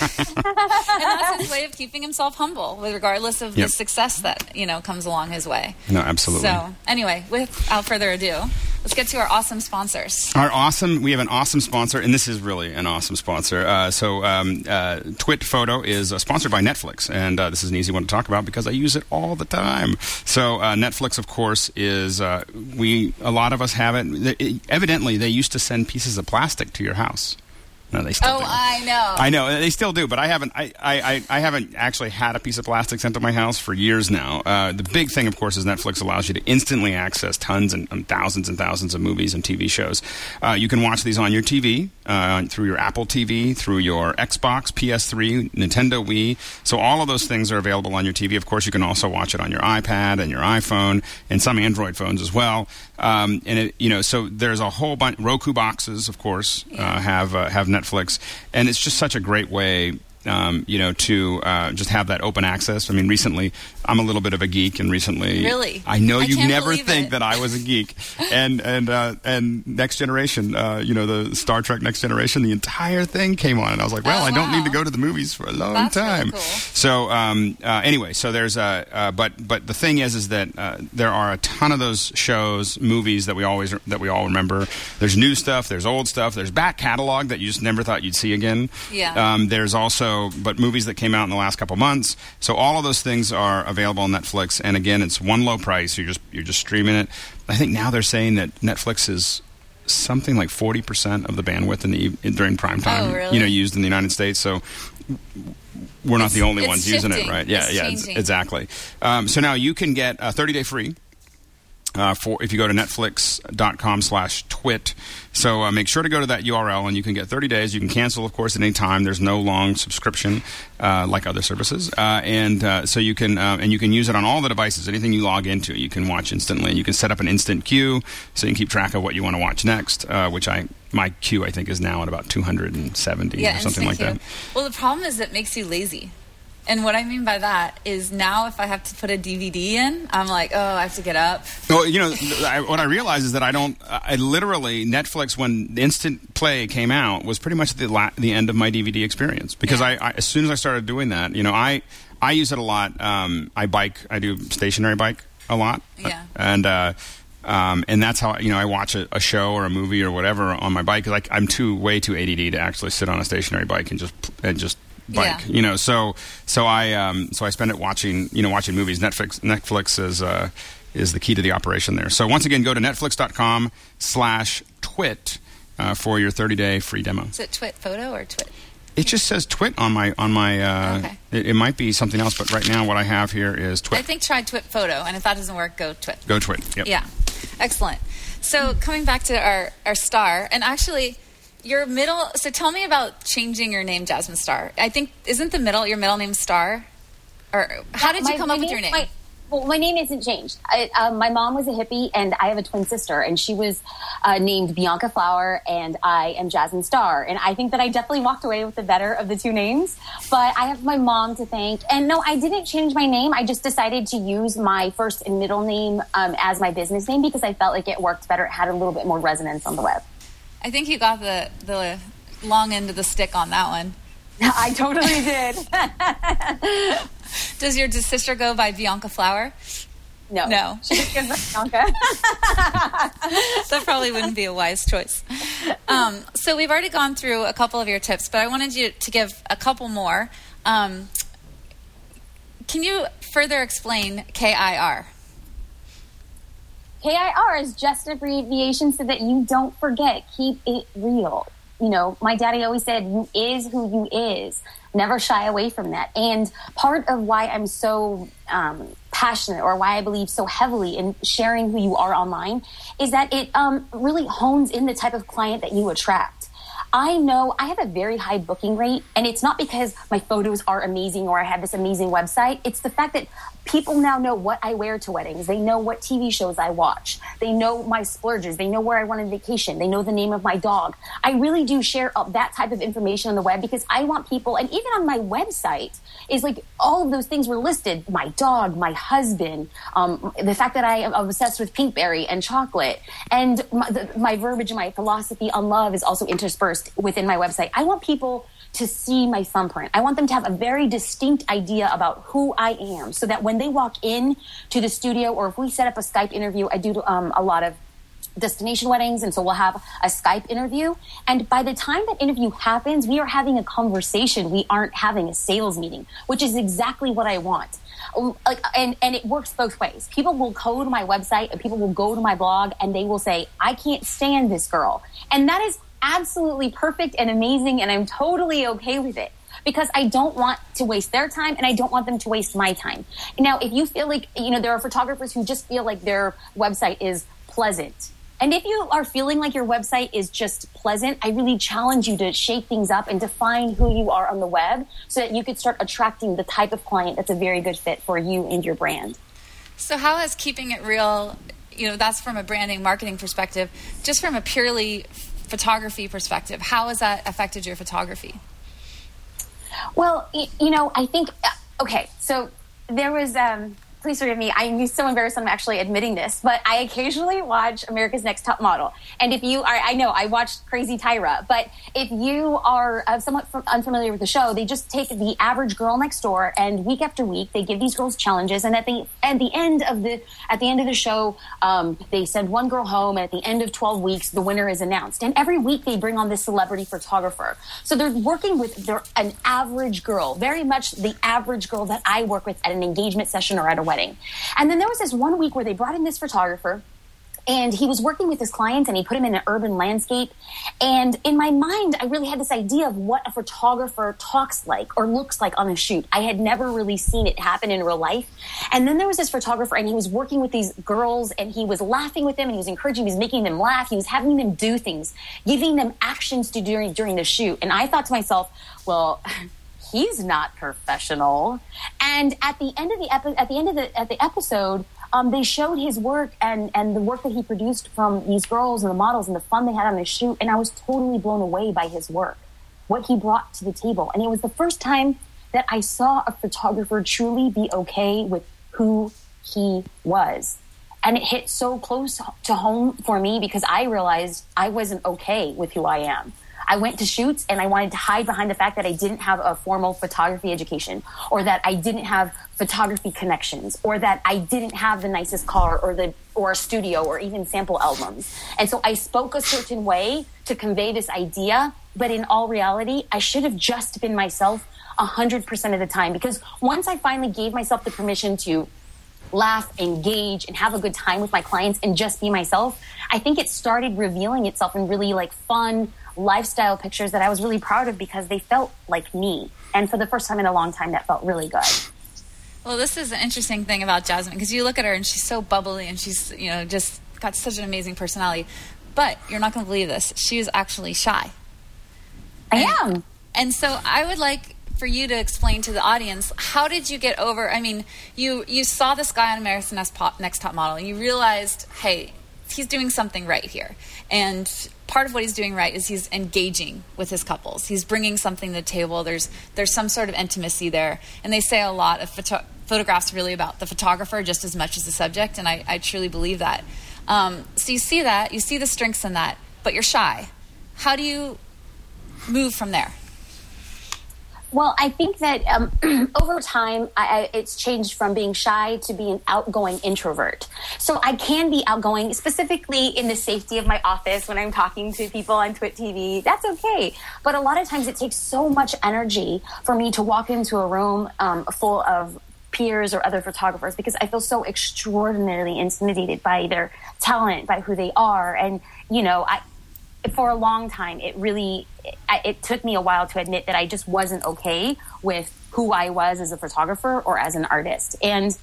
that's his way of keeping himself humble, regardless of the success that comes along his way. No, absolutely. So anyway, without further ado, let's get to our awesome sponsors. We have an awesome sponsor, and this is really an awesome sponsor. Twit Photo is sponsored by Netflix, and this is an easy one to talk about because I use it all the time. So Netflix, of course, is a lot of us have it. Evidently, they used to send pieces of plastic to your house. No, they still do. I know they still do, but I haven't actually had a piece of plastic sent to my house for years now. The big thing, of course, is Netflix allows you to instantly access tons and thousands of movies and TV shows. You can watch these on your TV, through your Apple TV, through your Xbox, PS3, Nintendo Wii. So all of those things are available on your TV. Of course, you can also watch it on your iPad and your iPhone and some Android phones as well. So there's a whole bunch. Roku boxes, of course, have Netflix, and it's just such a great way, to just have that open access. I mean, recently, I'm a little bit of a geek, and recently, really, I know you can't never believe think it. that I was a geek, and Next Generation, the Star Trek Next Generation, the entire thing came on, and I was like, well, I don't need to go to the movies for a long time. Really cool. So anyway, so there's but the thing is that there are a ton of those shows, movies that we all remember. There's new stuff, there's old stuff, there's back catalog that you just never thought you'd see again. Yeah. There's also movies that came out in the last couple months. So all of those things are available on Netflix, and again, it's one low price. You're just streaming it. I think now they're saying that Netflix is something like 40% of the bandwidth during prime time. Oh, really? Used in the United States. So we're not the only ones using it, shifting. right? Yeah, exactly. So now you can get a 30-day free. If you go to netflix.com/twit. So make sure to go to that URL, and you can get 30 days. You can cancel, of course, at any time. There's no long subscription like other services. So you can use it on all the devices. Anything you log into, you can watch instantly. You can set up an instant queue so you can keep track of what you want to watch next, my queue, I think, is now at about 270 or something like that. Well, the problem is it makes you lazy. And what I mean by that is now if I have to put a DVD in, I'm like, I have to get up. Well, what I realize is that I literally, Netflix, when the Instant Play came out, was pretty much the end of my DVD experience. Because I as soon as I started doing that, I use it a lot. I do stationary bike a lot. Yeah. And that's how I watch a show or a movie or whatever on my bike. Like I'm way too ADD to actually sit on a stationary bike and just bike. Yeah. So I spend it watching movies. Netflix is the key to the operation there. So once again, go to netflix.com/twit for your 30-day free demo. Is it Twit Photo or Twit? It just says Twit on my. Okay. It might be something else, but right now what I have here is Twit. I think try Twit Photo, and if that doesn't work, go Twit. Go Twit. Yep. Yeah, excellent. So coming back to our star, and actually your middle, so tell me about changing your name, Jasmine Star. I think, isn't your middle name Star? Or how did you come up with your name? My name isn't changed. My mom was a hippie, and I have a twin sister, and she was named Bianca Flower, and I am Jasmine Star. And I think that I definitely walked away with the better of the two names. But I have my mom to thank. And no, I didn't change my name. I just decided to use my first and middle name as my business name because I felt like it worked better. It had a little bit more resonance on the web. I think you got the long end of the stick on that one. I totally did. Does your sister go by Bianca Flower? No. She just goes by Bianca. That probably wouldn't be a wise choice. So we've already gone through a couple of your tips, but I wanted you to give a couple more. Can you further explain KIR? KIR is just an abbreviation so that you don't forget. Keep it real. You know, my daddy always said, you is who you is. Never shy away from that. And part of why I'm so passionate, or why I believe so heavily in sharing who you are online, is that it really hones in the type of client that you attract. I know I have a very high booking rate, and it's not because my photos are amazing or I have this amazing website. It's the fact that people now know what I wear to weddings. They know what TV shows I watch. They know my splurges. They know where I went on vacation. They know the name of my dog. I really do share that type of information on the web because I want people, and even on my website, is like all of those things were listed. My dog, my husband, the fact that I am obsessed with Pinkberry and chocolate, and my verbiage and my philosophy on love is also interspersed within my website. I want people to see my thumbprint. I want them to have a very distinct idea about who I am so that when they walk in to the studio, or if we set up a Skype interview, I do a lot of destination weddings, and so we'll have a Skype interview. And by the time that interview happens, we are having a conversation. We aren't having a sales meeting, which is exactly what I want. And it works both ways. People will go to my website and people will go to my blog and they will say, I can't stand this girl. And that is absolutely perfect and amazing, and I'm totally okay with it because I don't want to waste their time and I don't want them to waste my time. Now, if you feel like, you know, there are photographers who just feel like their website is pleasant. And if you are feeling like your website is just pleasant, I really challenge you to shake things up and define who you are on the web so that you could start attracting the type of client that's a very good fit for you and your brand. So how has keeping it real, you know, that's from a branding, marketing perspective, just from a purely photography perspective, how has that affected your photography? Well, you know, I think, okay, so there was, please forgive me, I'm so embarrassed I'm actually admitting this, but I occasionally watch America's Next Top Model. And if you are, I know, I watched Crazy Tyra, but if you are somewhat unfamiliar with the show, they just take the average girl next door, and week after week, they give these girls challenges, and at the end of the show, they send one girl home, and at the end of 12 weeks, the winner is announced. And every week, they bring on this celebrity photographer. So they're working with an average girl, very much the average girl that I work with at an engagement session or at a wedding. And then there was this one week where they brought in this photographer, and he was working with his clients, and he put him in an urban landscape. And in my mind, I really had this idea of what a photographer talks like or looks like on a shoot. I had never really seen it happen in real life. And then there was this photographer, and he was working with these girls, and he was laughing with them, and he was encouraging, he was making them laugh, he was having them do things, giving them actions to do during the shoot. And I thought to myself, well, he's not professional. And at the end of the episode, they showed his work and the work that he produced from these girls and the models and the fun they had on the shoot. And I was totally blown away by his work, what he brought to the table. And it was the first time that I saw a photographer truly be okay with who he was. And it hit so close to home for me because I realized I wasn't okay with who I am. I went to shoots and I wanted to hide behind the fact that I didn't have a formal photography education, or that I didn't have photography connections, or that I didn't have the nicest car or a studio or even sample albums. And so I spoke a certain way to convey this idea, but in all reality, I should have just been myself 100% of the time, because once I finally gave myself the permission to laugh, engage, and have a good time with my clients and just be myself, I think it started revealing itself in really like fun lifestyle pictures that I was really proud of because they felt like me. And for the first time in a long time, that felt really good. Well, this is an interesting thing about Jasmine, because you look at her and she's so bubbly and she's, you know, just got such an amazing personality. But you're not going to believe this. She was actually shy. I am. And so I would like for you to explain to the audience, how did you get over, I mean, you saw this guy on America's Next Top Model, and you realized, hey, he's doing something right here. And part of what he's doing right is he's engaging with his couples. He's bringing something to the table. There's some sort of intimacy there. And they say a lot of photographs really about the photographer just as much as the subject, and I truly believe that. So you see that, you see the strengths in that, but you're shy. How do you move from there? Well, I think that over time, it's changed from being shy to being an outgoing introvert. So I can be outgoing, specifically in the safety of my office when I'm talking to people on Twit TV. That's okay. But a lot of times it takes so much energy for me to walk into a room full of peers or other photographers, because I feel so extraordinarily intimidated by their talent, by who they are. And, you know, for a long time, it took me a while to admit that I just wasn't okay with who I was as a photographer or as an artist. And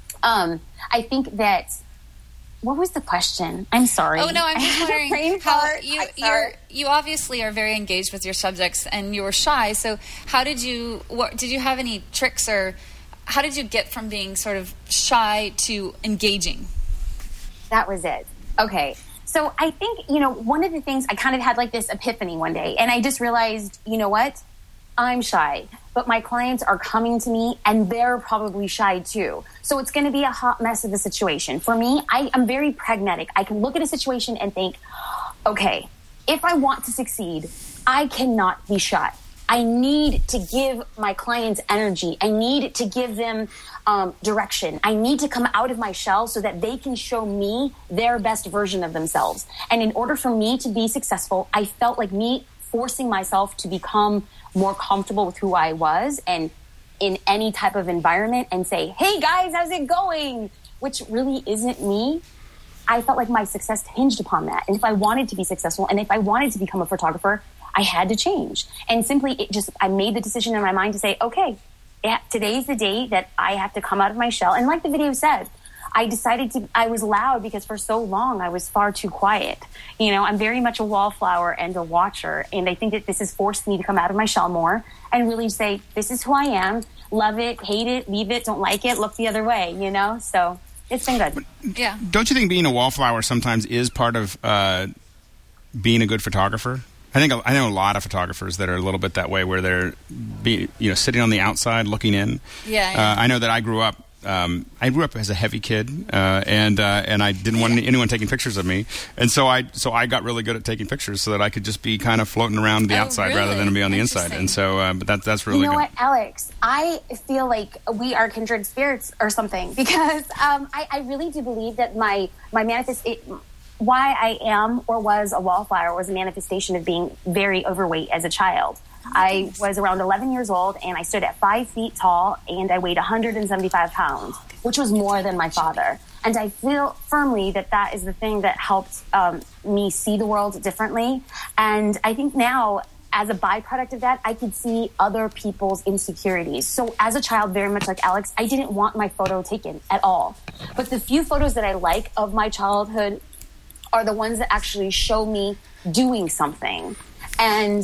I think that, what was the question? I'm sorry. Oh, no, I'm just wondering how you obviously are very engaged with your subjects, and you were shy. So how did you have any tricks, or how did you get from being sort of shy to engaging? That was it. Okay. So I think, you know, one of the things, I kind of had like this epiphany one day, and I just realized, you know what? I'm shy, but my clients are coming to me and they're probably shy too. So it's going to be a hot mess of a situation. For me, I'm very pragmatic. I can look at a situation and think, okay, if I want to succeed, I cannot be shy. I need to give my clients energy. I need to give them direction. I need to come out of my shell so that they can show me their best version of themselves. And in order for me to be successful, I felt like me forcing myself to become more comfortable with who I was and in any type of environment and say, hey guys, how's it going? Which really isn't me. I felt like my success hinged upon that. And if I wanted to be successful and if I wanted to become a photographer, I had to change. And simply, I made the decision in my mind to say, okay, today's the day that I have to come out of my shell. And like the video said, I was loud because for so long I was far too quiet. You know, I'm very much a wallflower and a watcher. And I think that this has forced me to come out of my shell more and really say, this is who I am. Love it, hate it, leave it, don't like it, look the other way, you know? So it's been good. Yeah. Don't you think being a wallflower sometimes is part of being a good photographer? I know a lot of photographers that are a little bit that way, where they're sitting on the outside looking in. Yeah. I know that I grew up as a heavy kid, and I didn't want anyone taking pictures of me, and so I got really good at taking pictures so that I could just be kind of floating around the outside rather than be on the inside. And so, but that's really good. You know what, Alex? I feel like we are kindred spirits or something, because I really do believe that my why I am or was a wallflower was a manifestation of being very overweight as a child. I was around 11 years old, and I stood at 5 feet tall, and I weighed 175 pounds, which was more than my father. And I feel firmly that that is the thing that helped me see the world differently. And I think now, as a byproduct of that, I could see other people's insecurities. So as a child, very much like Alex, I didn't want my photo taken at all. But the few photos that I like of my childhood are the ones that actually show me doing something. And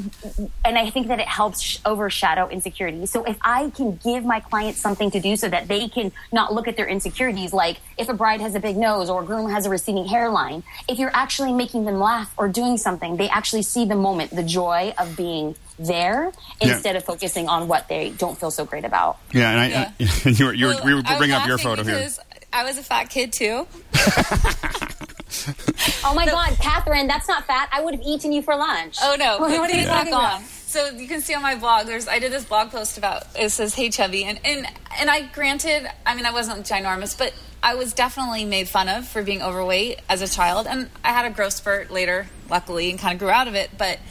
I think that it helps overshadow insecurity. So if I can give my clients something to do so that they can not look at their insecurities, like if a bride has a big nose or a groom has a receding hairline, if you're actually making them laugh or doing something, they actually see the moment, the joy of being there, instead of focusing on what they don't feel so great about. Yeah, and we were bringing up your photo here. I was a fat kid too. Oh my God, Catherine, that's not fat. I would have eaten you for lunch. Oh no, what are you talking about? So you can see on my blog, I did this blog post about, it says, hey chubby, and I wasn't ginormous, but I was definitely made fun of for being overweight as a child, and I had a growth spurt later, luckily, and kind of grew out of it, but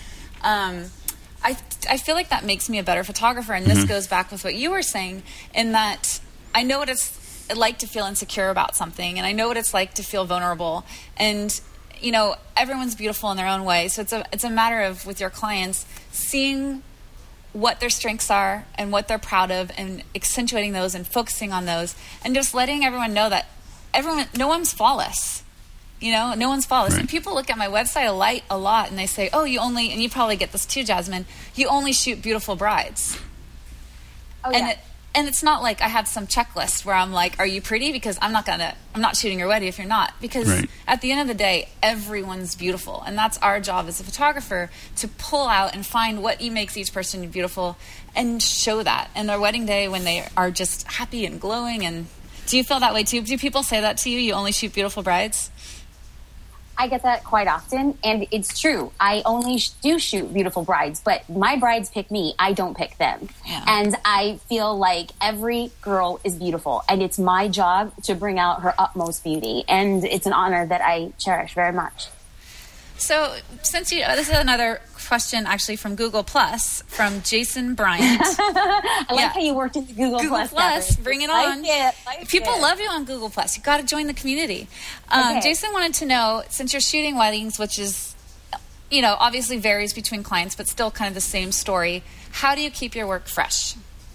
I feel like that makes me a better photographer, and this goes back with what you were saying, in that I know what it's like to feel insecure about something, and I know what it's like to feel vulnerable, and you know, everyone's beautiful in their own way, so it's a matter of, with your clients, seeing what their strengths are and what they're proud of and accentuating those and focusing on those, and just letting everyone know that no one's flawless. You know, no one's flawless. Right. And people look at my website a lot and they say, oh, you only, and you probably get this too, Jasmine, you only shoot beautiful brides. Oh, and yeah. And it's not like I have some checklist where I'm like, are you pretty? Because I'm not shooting your wedding if you're not. Because Right. at the end of the day, everyone's beautiful. And that's our job as a photographer, to pull out and find what makes each person beautiful and show that. And their wedding day, when they are just happy and glowing. And do you feel that way too? Do people say that to you? You only shoot beautiful brides? I get that quite often, and it's true. I only do shoot beautiful brides, but my brides pick me. I don't pick them. Yeah. And I feel like every girl is beautiful, and it's my job to bring out her utmost beauty. And it's an honor that I cherish very much. So, since this is another question actually from Google Plus, from Jason Bryant. I like how you worked in the Google Plus. Catherine. Bring it Like on. it. People love you on Google Plus. You got to join the community. Okay. Jason wanted to know, since you're shooting weddings, which is, you know, obviously varies between clients, but still kind of the same story. How do you keep your work fresh?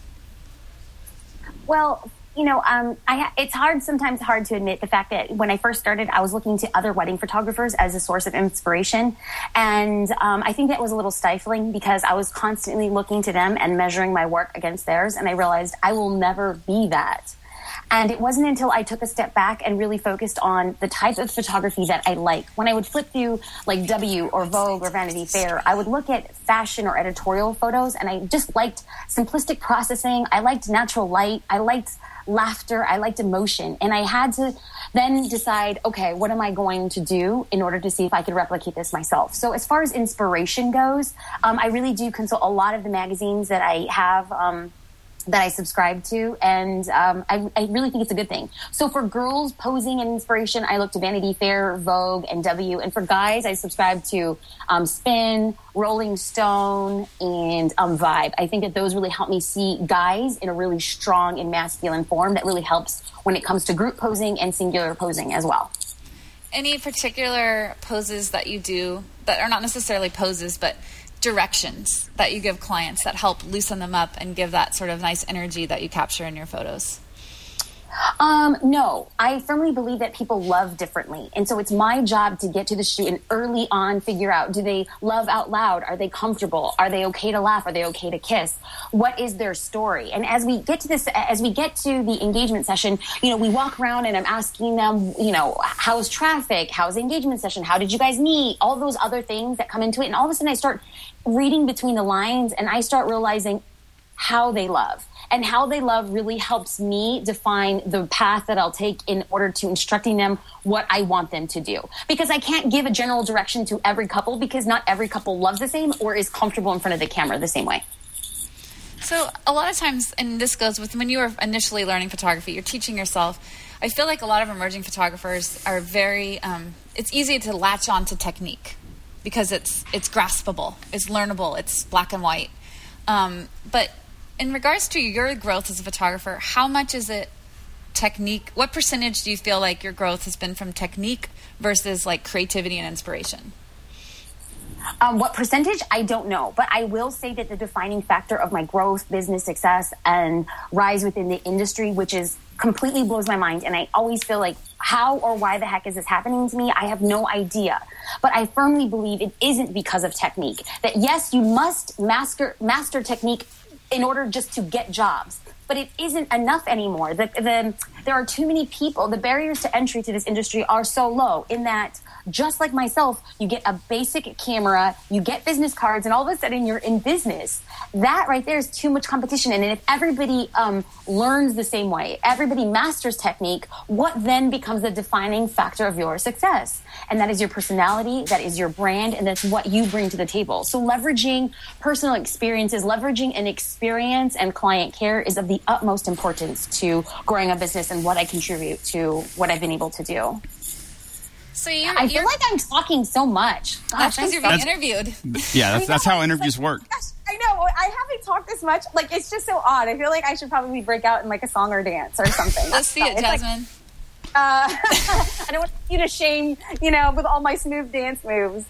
Well, you know, it's sometimes hard to admit the fact that when I first started, I was looking to other wedding photographers as a source of inspiration. And I think that was a little stifling because I was constantly looking to them and measuring my work against theirs. And I realized I will never be that. And it wasn't until I took a step back and really focused on the type of photography that I like. When I would flip through like W or Vogue or Vanity Fair, I would look at fashion or editorial photos, and I just liked simplistic processing. I liked natural light. I liked laughter. I liked emotion. And I had to then decide, okay, what am I going to do in order to see if I could replicate this myself? So as far as inspiration goes, I really do consult a lot of the magazines that I have, that I subscribe to, and I really think it's a good thing. So for girls posing and inspiration, I look to Vanity Fair, Vogue, and W. And for guys, I subscribe to Spin, Rolling Stone, and Vibe. I think that those really help me see guys in a really strong and masculine form that really helps when it comes to group posing and singular posing as well. Any particular poses that you do that are not necessarily poses, but directions that you give clients that help loosen them up and give that sort of nice energy that you capture in your photos? No, I firmly believe that people love differently. And so it's my job to get to the shoot and early on figure out, do they love out loud? Are they comfortable? Are they okay to laugh? Are they okay to kiss? What is their story? And as we get to the engagement session, you know, we walk around and I'm asking them, you know, how's traffic? How's the engagement session? How did you guys meet? All those other things that come into it. And all of a sudden I start reading between the lines and I start realizing how they love. And how they love really helps me define the path that I'll take in order to instructing them what I want them to do. Because I can't give a general direction to every couple because not every couple loves the same or is comfortable in front of the camera the same way. So a lot of times, and this goes with when you were initially learning photography, you're teaching yourself. I feel like a lot of emerging photographers are very, it's easy to latch on to technique because it's graspable, it's learnable, it's black and white. But in regards to your growth as a photographer, how much is it technique? What percentage do you feel like your growth has been from technique versus like creativity and inspiration? What percentage? I don't know. But I will say that the defining factor of my growth, business success, and rise within the industry, which is completely blows my mind. And I always feel like, how or why the heck is this happening to me? I have no idea. But I firmly believe it isn't because of technique. That yes, you must master technique in order just to get jobs. But it isn't enough anymore. There are too many people. The barriers to entry to this industry are so low in that, just like myself, you get a basic camera, you get business cards, and all of a sudden you're in business. That right there is too much competition. And if everybody learns the same way, everybody masters technique, what then becomes the defining factor of your success? And that is your personality, that is your brand, and that's what you bring to the table. So leveraging personal experiences, leveraging an experience and client care is of the utmost importance to growing a business and what I contribute to what I've been able to do. So I feel like I'm talking so much. That's because you're being interviewed. Yeah, that's how interviews work. Gosh, I know. I haven't talked this much. Like, it's just so odd. I feel like I should probably break out in like a song or dance or something. Let's see it, Jasmine. I don't want you to shame, with all my smooth dance moves.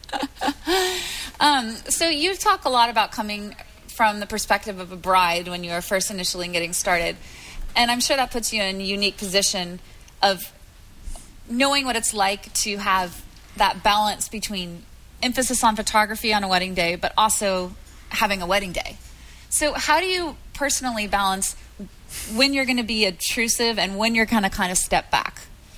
So you talk a lot about coming from the perspective of a bride when you were first initially getting started. And I'm sure that puts you in a unique position of knowing what it's like to have that balance between emphasis on photography on a wedding day, but also having a wedding day. So how do you personally balance when you're going to be intrusive and when you're going to kind of step back?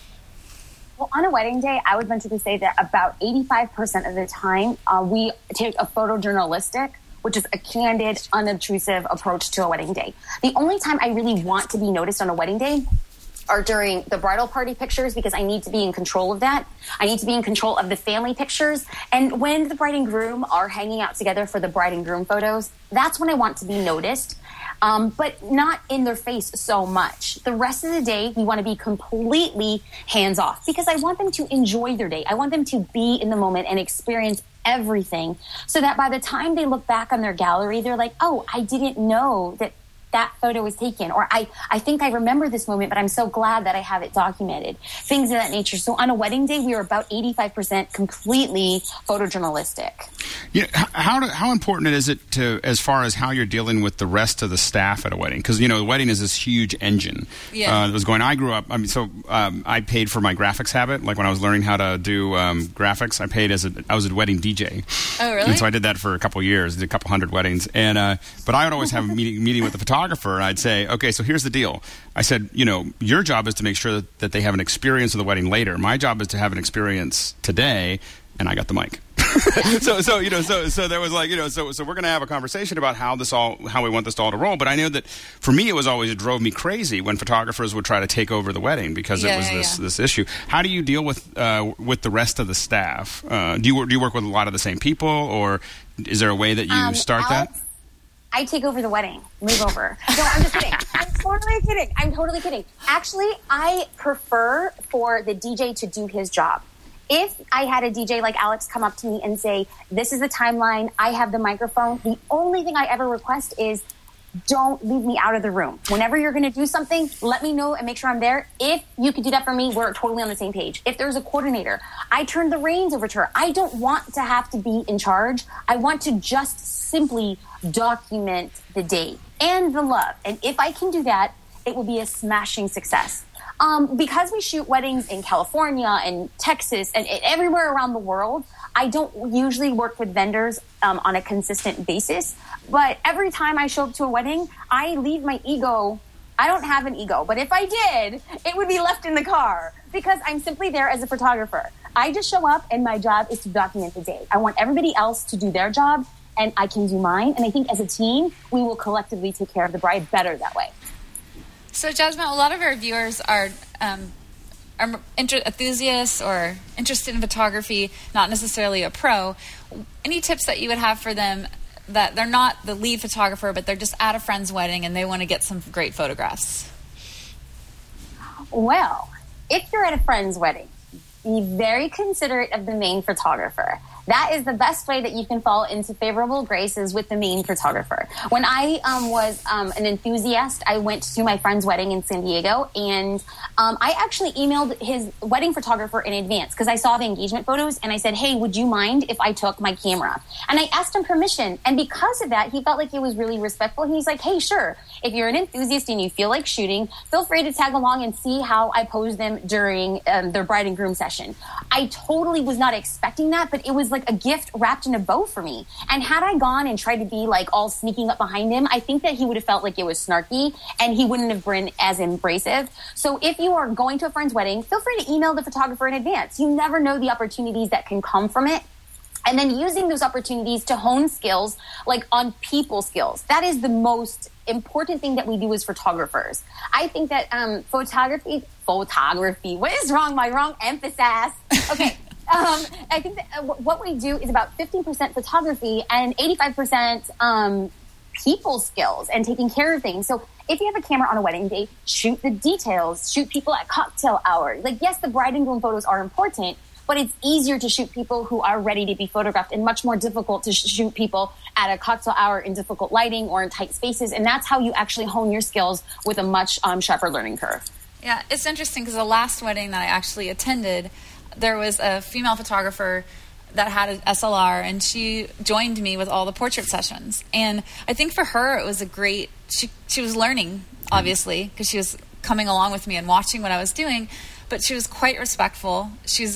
Well, on a wedding day, I would venture to say that about 85% of the time, we take a photojournalistic, which is a candid, unobtrusive approach to a wedding day. The only time I really want to be noticed on a wedding day are during the bridal party pictures, because I need to be in control of that. I need to be in control of the family pictures. And when the bride and groom are hanging out together for the bride and groom photos, that's when I want to be noticed. But not in their face so much. The rest of the day, we want to be completely hands off, because I want them to enjoy their day. I want them to be in the moment and experience everything, so that by the time they look back on their gallery, they're like, oh, I didn't know that photo was taken, or I think I remember this moment, but I'm so glad that I have it documented. Things of that nature. So on a wedding day, we are about 85% completely photojournalistic. Yeah, how important is it to, as far as how you're dealing with the rest of the staff at a wedding? Because, the wedding is this huge engine. Yeah. That was going. I grew up. I paid for my graphics habit. Like when I was learning how to do graphics, I was a wedding DJ. Oh, really? And so I did that for a couple of years. Did a couple hundred weddings, and but I would always have a meeting with the photographer, and I'd say, okay, so here's the deal. I said, your job is to make sure that they have an experience of the wedding later. My job is to have an experience today, and I got the mic. So there was like, so we're going to have a conversation about how we want this all to roll. But I know that for me, it drove me crazy when photographers would try to take over the wedding, because it was this issue. How do you deal with the rest of the staff? Do you work with a lot of the same people, or is there a way that you start Alex, that? I take over the wedding. Move over. No, I'm just kidding. I'm totally kidding. Actually, I prefer for the DJ to do his job. If I had a DJ like Alex come up to me and say, this is the timeline, I have the microphone, the only thing I ever request is don't leave me out of the room. Whenever you're going to do something, let me know and make sure I'm there. If you could do that for me, we're totally on the same page. If there's a coordinator, I turn the reins over to her. I don't want to have to be in charge. I want to just simply document the day and the love. And if I can do that, it will be a smashing success. Because we shoot weddings in California and Texas and everywhere around the world, I don't usually work with vendors on a consistent basis. But every time I show up to a wedding, I leave my ego. I don't have an ego, but if I did, it would be left in the car, because I'm simply there as a photographer. I just show up, and my job is to document the day. I want everybody else to do their job, and I can do mine. And I think as a team, we will collectively take care of the bride better that way. So, Jasmine, a lot of our viewers are enthusiasts or interested in photography, not necessarily a pro. Any tips that you would have for them that they're not the lead photographer, but they're just at a friend's wedding and they want to get some great photographs? Well, if you're at a friend's wedding, be very considerate of the main photographer. That is the best way that you can fall into favorable graces with the main photographer. When I was an enthusiast, I went to my friend's wedding in San Diego, and I actually emailed his wedding photographer in advance because I saw the engagement photos, and I said, hey, would you mind if I took my camera? And I asked him permission, and because of that, he felt like it was really respectful. He's like, hey, sure, if you're an enthusiast and you feel like shooting, feel free to tag along and see how I pose them during their bride and groom session. I totally was not expecting that, but it was like a gift wrapped in a bow for me. And had I gone and tried to be like all sneaking up behind him, I think that he would have felt like it was snarky and he wouldn't have been as embracive. So if you are going to a friend's wedding, feel free to email the photographer in advance. You never know the opportunities that can come from it. And then using those opportunities to hone skills, like on people skills. That is the most important thing that we do as photographers. I think that photography, what is wrong? My wrong emphasis. Okay. I think that what we do is about 15% photography and 85% people skills and taking care of things. So if you have a camera on a wedding day, shoot the details, shoot people at cocktail hour. Like, yes, the bride and groom photos are important, but it's easier to shoot people who are ready to be photographed and much more difficult to shoot people at a cocktail hour in difficult lighting or in tight spaces. And that's how you actually hone your skills with a much sharper learning curve. Yeah, it's interesting because the last wedding that I actually attended, there was a female photographer that had an SLR, and she joined me with all the portrait sessions. And I think for her, it was a great, she was learning, obviously, because she was coming along with me and watching what I was doing. but she was quite respectful. She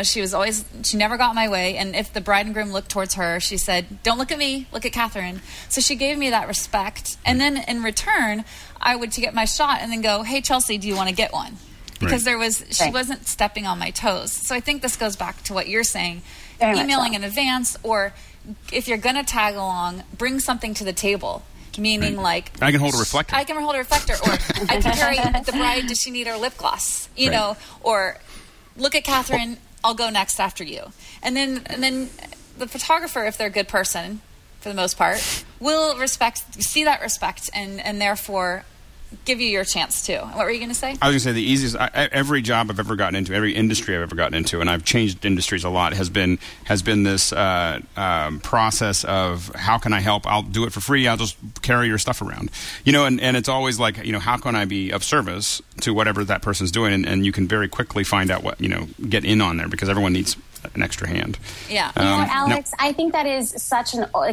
never got in my way. And if the bride and groom looked towards her, she said, "Don't look at me, look at Catherine." So she gave me that respect. And then in return, I would to get my shot and then go, "Hey, Chelsea, do you want to get one?" Because she wasn't stepping on my toes. So I think this goes back to what you're saying, emailing in advance, or if you're going to tag along, bring something to the table. Meaning, like, I can hold a reflector. I can hold a reflector, or I can carry the bride. Does she need her lip gloss? You know, or look at Catherine. I'll go next after you. And then the photographer, if they're a good person, for the most part, will see that respect, and therefore give you your chance too. What were you going to say? I was going to say the easiest. Every job I've ever gotten into, every industry I've ever gotten into, and I've changed industries a lot, has been this process of how can I help? I'll do it for free. I'll just carry your stuff around, and it's always like, how can I be of service to whatever that person's doing, and you can very quickly find out what get in on there, because everyone needs an extra hand. Yeah. Alex, I think that is such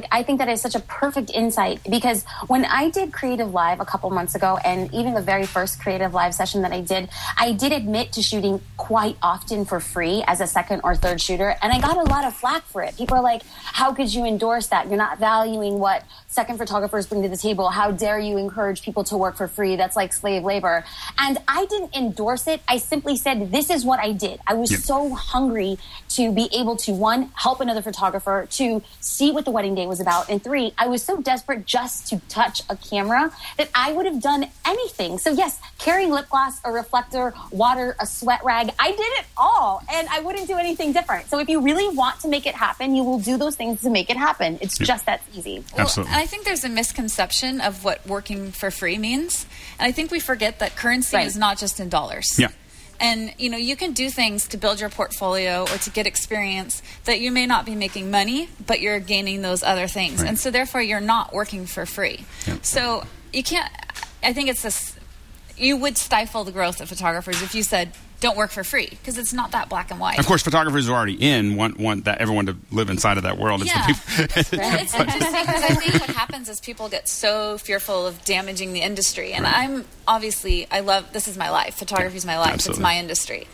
a perfect insight, because when I did Creative Live a couple months ago, and even the very first Creative Live session that I did admit to shooting quite often for free as a second or third shooter, and I got a lot of flack for it. People are like, "How could you endorse that? You're not valuing what second photographers bring to the table. How dare you encourage people to work for free? That's like slave labor." And I didn't endorse it. I simply said, this is what I did. I was so hungry to be able to, one, help another photographer, two, see what the wedding day was about, and three, I was so desperate just to touch a camera that I would have done anything. So yes, carrying lip gloss, a reflector, water, a sweat rag, I did it all, and I wouldn't do anything different. So if you really want to make it happen, you will do those things to make it happen. It's just that easy. Absolutely. And I think there's a misconception of what working for free means, and I think we forget that currency is not just in dollars. Yeah. And, you can do things to build your portfolio or to get experience that you may not be making money, but you're gaining those other things. Right. And so, therefore, you're not working for free. Yep. So you can't – I think it's this – you would stifle the growth of photographers if you said, don't work for free, because it's not that black and white. Of course, photographers who are already want that everyone to live inside of that world. It's it's interesting, because I think what happens is people get so fearful of damaging the industry. And I'm obviously, this is my life. Photography is my life. Absolutely. It's my industry.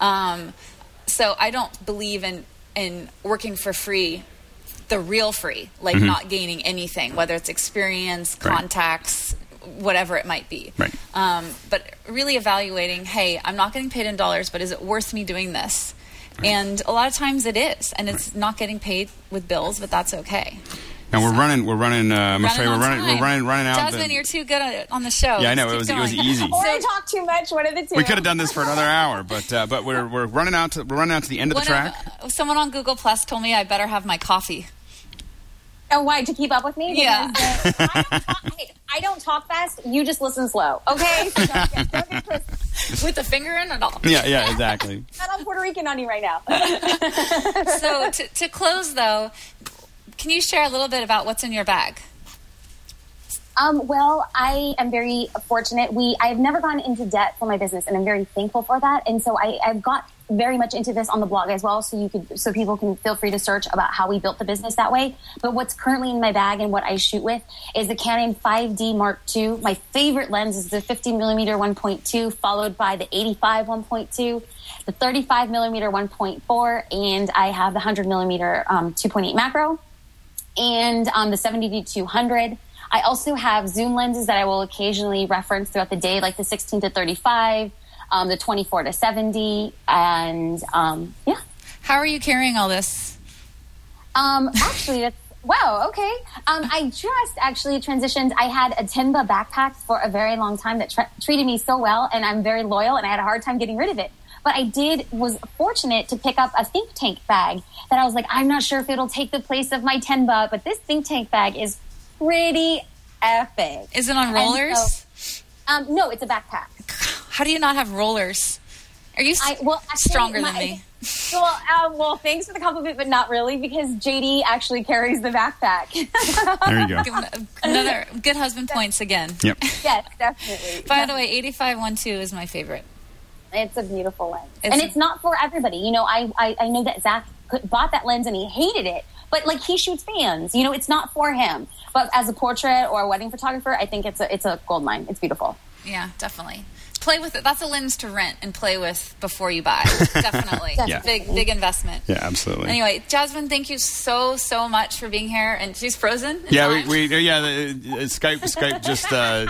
So I don't believe in working for free, the real free, like not gaining anything, whether it's experience, contacts, whatever it might be. Right. But really evaluating, hey, I'm not getting paid in dollars, but is it worth me doing this? Right. And a lot of times it is, and it's not getting paid with bills, but that's okay. Now we're running. I'm afraid we're running out. Jasmine, you're too good on the show. Yeah, I know. It was easy. Or I talk too much. One of the two. We could have done this for another hour, but we're running out to the end of the track. Someone on Google Plus told me I better have my coffee. Oh, why? To keep up with me? Yeah. I don't talk fast. You just listen slow. Okay? So don't get twisted. With the finger in it all. Yeah, exactly. I'm Puerto Rican on you right now. So to close, though, can you share a little bit about what's in your bag? Well, I am very fortunate. I've never gone into debt for my business, and I'm very thankful for that. And so I've got very much into this on the blog as well, so people can feel free to search about how we built the business that way. But what's currently in my bag and what I shoot with is the Canon 5D Mark II. My favorite lens is the 50mm 1.2, followed by the 85 1.2, the 35mm 1.4, and I have the 100mm 2.8 macro, and the 70-200. I also have zoom lenses that I will occasionally reference throughout the day, like the 16-35, the 24-70, and yeah. How are you carrying all this? Actually, wow, okay. I just actually transitioned. I had a Tenba backpack for a very long time that treated me so well, and I'm very loyal, and I had a hard time getting rid of it. But I was fortunate to pick up a think tank bag that I was like, I'm not sure if it'll take the place of my Tenba, but this think tank bag is pretty epic. Is it on rollers? So, no, it's a backpack. How do you not have rollers? Are you stronger than me? Well, thanks for the compliment, but not really, because JD actually carries the backpack. There you go. Give him another good husband points again. Yep. Yes, definitely. By the way, 85 1.2 is my favorite. It's a beautiful lens. And it's not for everybody. I know that Zach bought that lens and he hated it, but he shoots fans. It's not for him. But as a portrait or a wedding photographer, I think it's a gold mine. It's beautiful. Yeah, definitely. play with it. That's a lens to rent and play with before you buy. Definitely. Yeah. Big investment. Yeah, absolutely. Anyway, Jasmine, thank you so much for being here. And she's frozen. Skype just.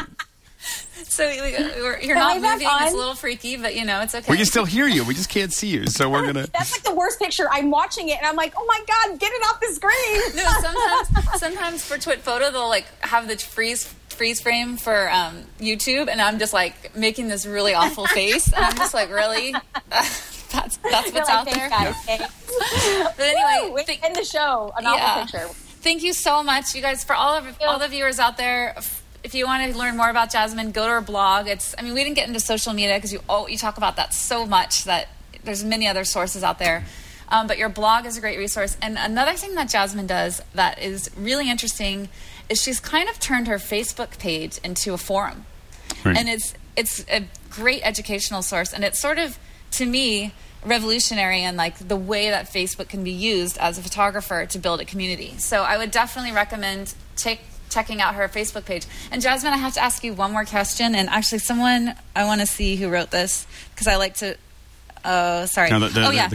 So you're not moving. It's a little freaky, but it's okay. We can still hear you. We just can't see you. So we're gonna. That's like the worst picture. I'm watching it and I'm like, oh my god, get it off the screen. No, sometimes for Twit Photo they'll like have the freeze frame for YouTube, and I'm just like making this really awful face, and I'm just like, really? That's what's out there. Guys, But anyway, end the show. An awful picture. Thank you so much, you guys, for all the viewers out there. If you want to learn more about Jasmine, go to her blog. We didn't get into social media because you talk about that so much that there's many other sources out there. But your blog is a great resource. And another thing that Jasmine does that is really interesting is she's kind of turned her Facebook page into a forum. Right. And it's a great educational source. And it's sort of, to me, revolutionary in like the way that Facebook can be used as a photographer to build a community. So I would definitely recommend checking out her Facebook page. And Jasmine, I have to ask you one more question. And actually, someone I want to see who wrote this because I like to. Oh, sorry. No,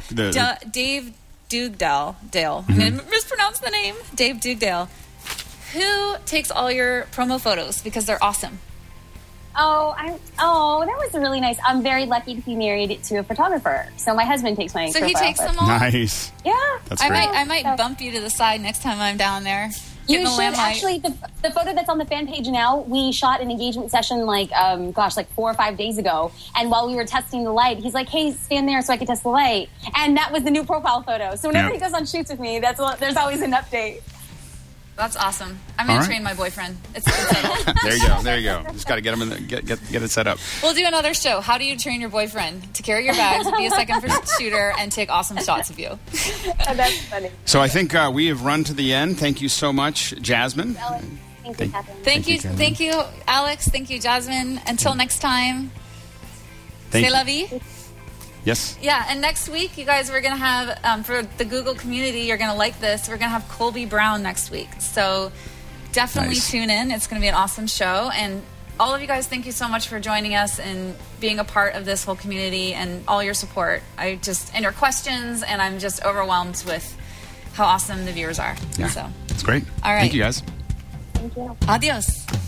Dave Dugdale. Mm-hmm. I'm going to mispronounce the name. Dave Dugdale. Who takes all your promo photos because they're awesome? That was really nice. I'm very lucky to be married to a photographer. So my husband takes my. So he takes them all. Nice. Yeah, that's great. I might bump you to the side next time I'm down there. You should actually. The photo that's on the fan page now, we shot an engagement session like 4 or 5 days ago. And while we were testing the light, he's like, "Hey, stand there so I can test the light." And that was the new profile photo. So whenever he goes on shoots with me, there's always an update. That's awesome. I'm going to train my boyfriend. It's There you go. Just got to get him in get it set up. We'll do another show. How do you train your boyfriend to carry your bags, be a second shooter, and take awesome shots of you? That's funny. So I think we have run to the end. Thank you so much, Jasmine. Thank you, Alex. Thank you, Jasmine. Until next time. C'est la vie. Yes. Yeah, and next week, you guys, we're going to have, for the Google community, you're going to like this, we're going to have Colby Brown next week. So definitely tune in. It's going to be an awesome show. And all of you guys, thank you so much for joining us and being a part of this whole community and all your support. And your questions, and I'm just overwhelmed with how awesome the viewers are. Yeah, so it's great. All right. Thank you, guys. Thank you. Adios.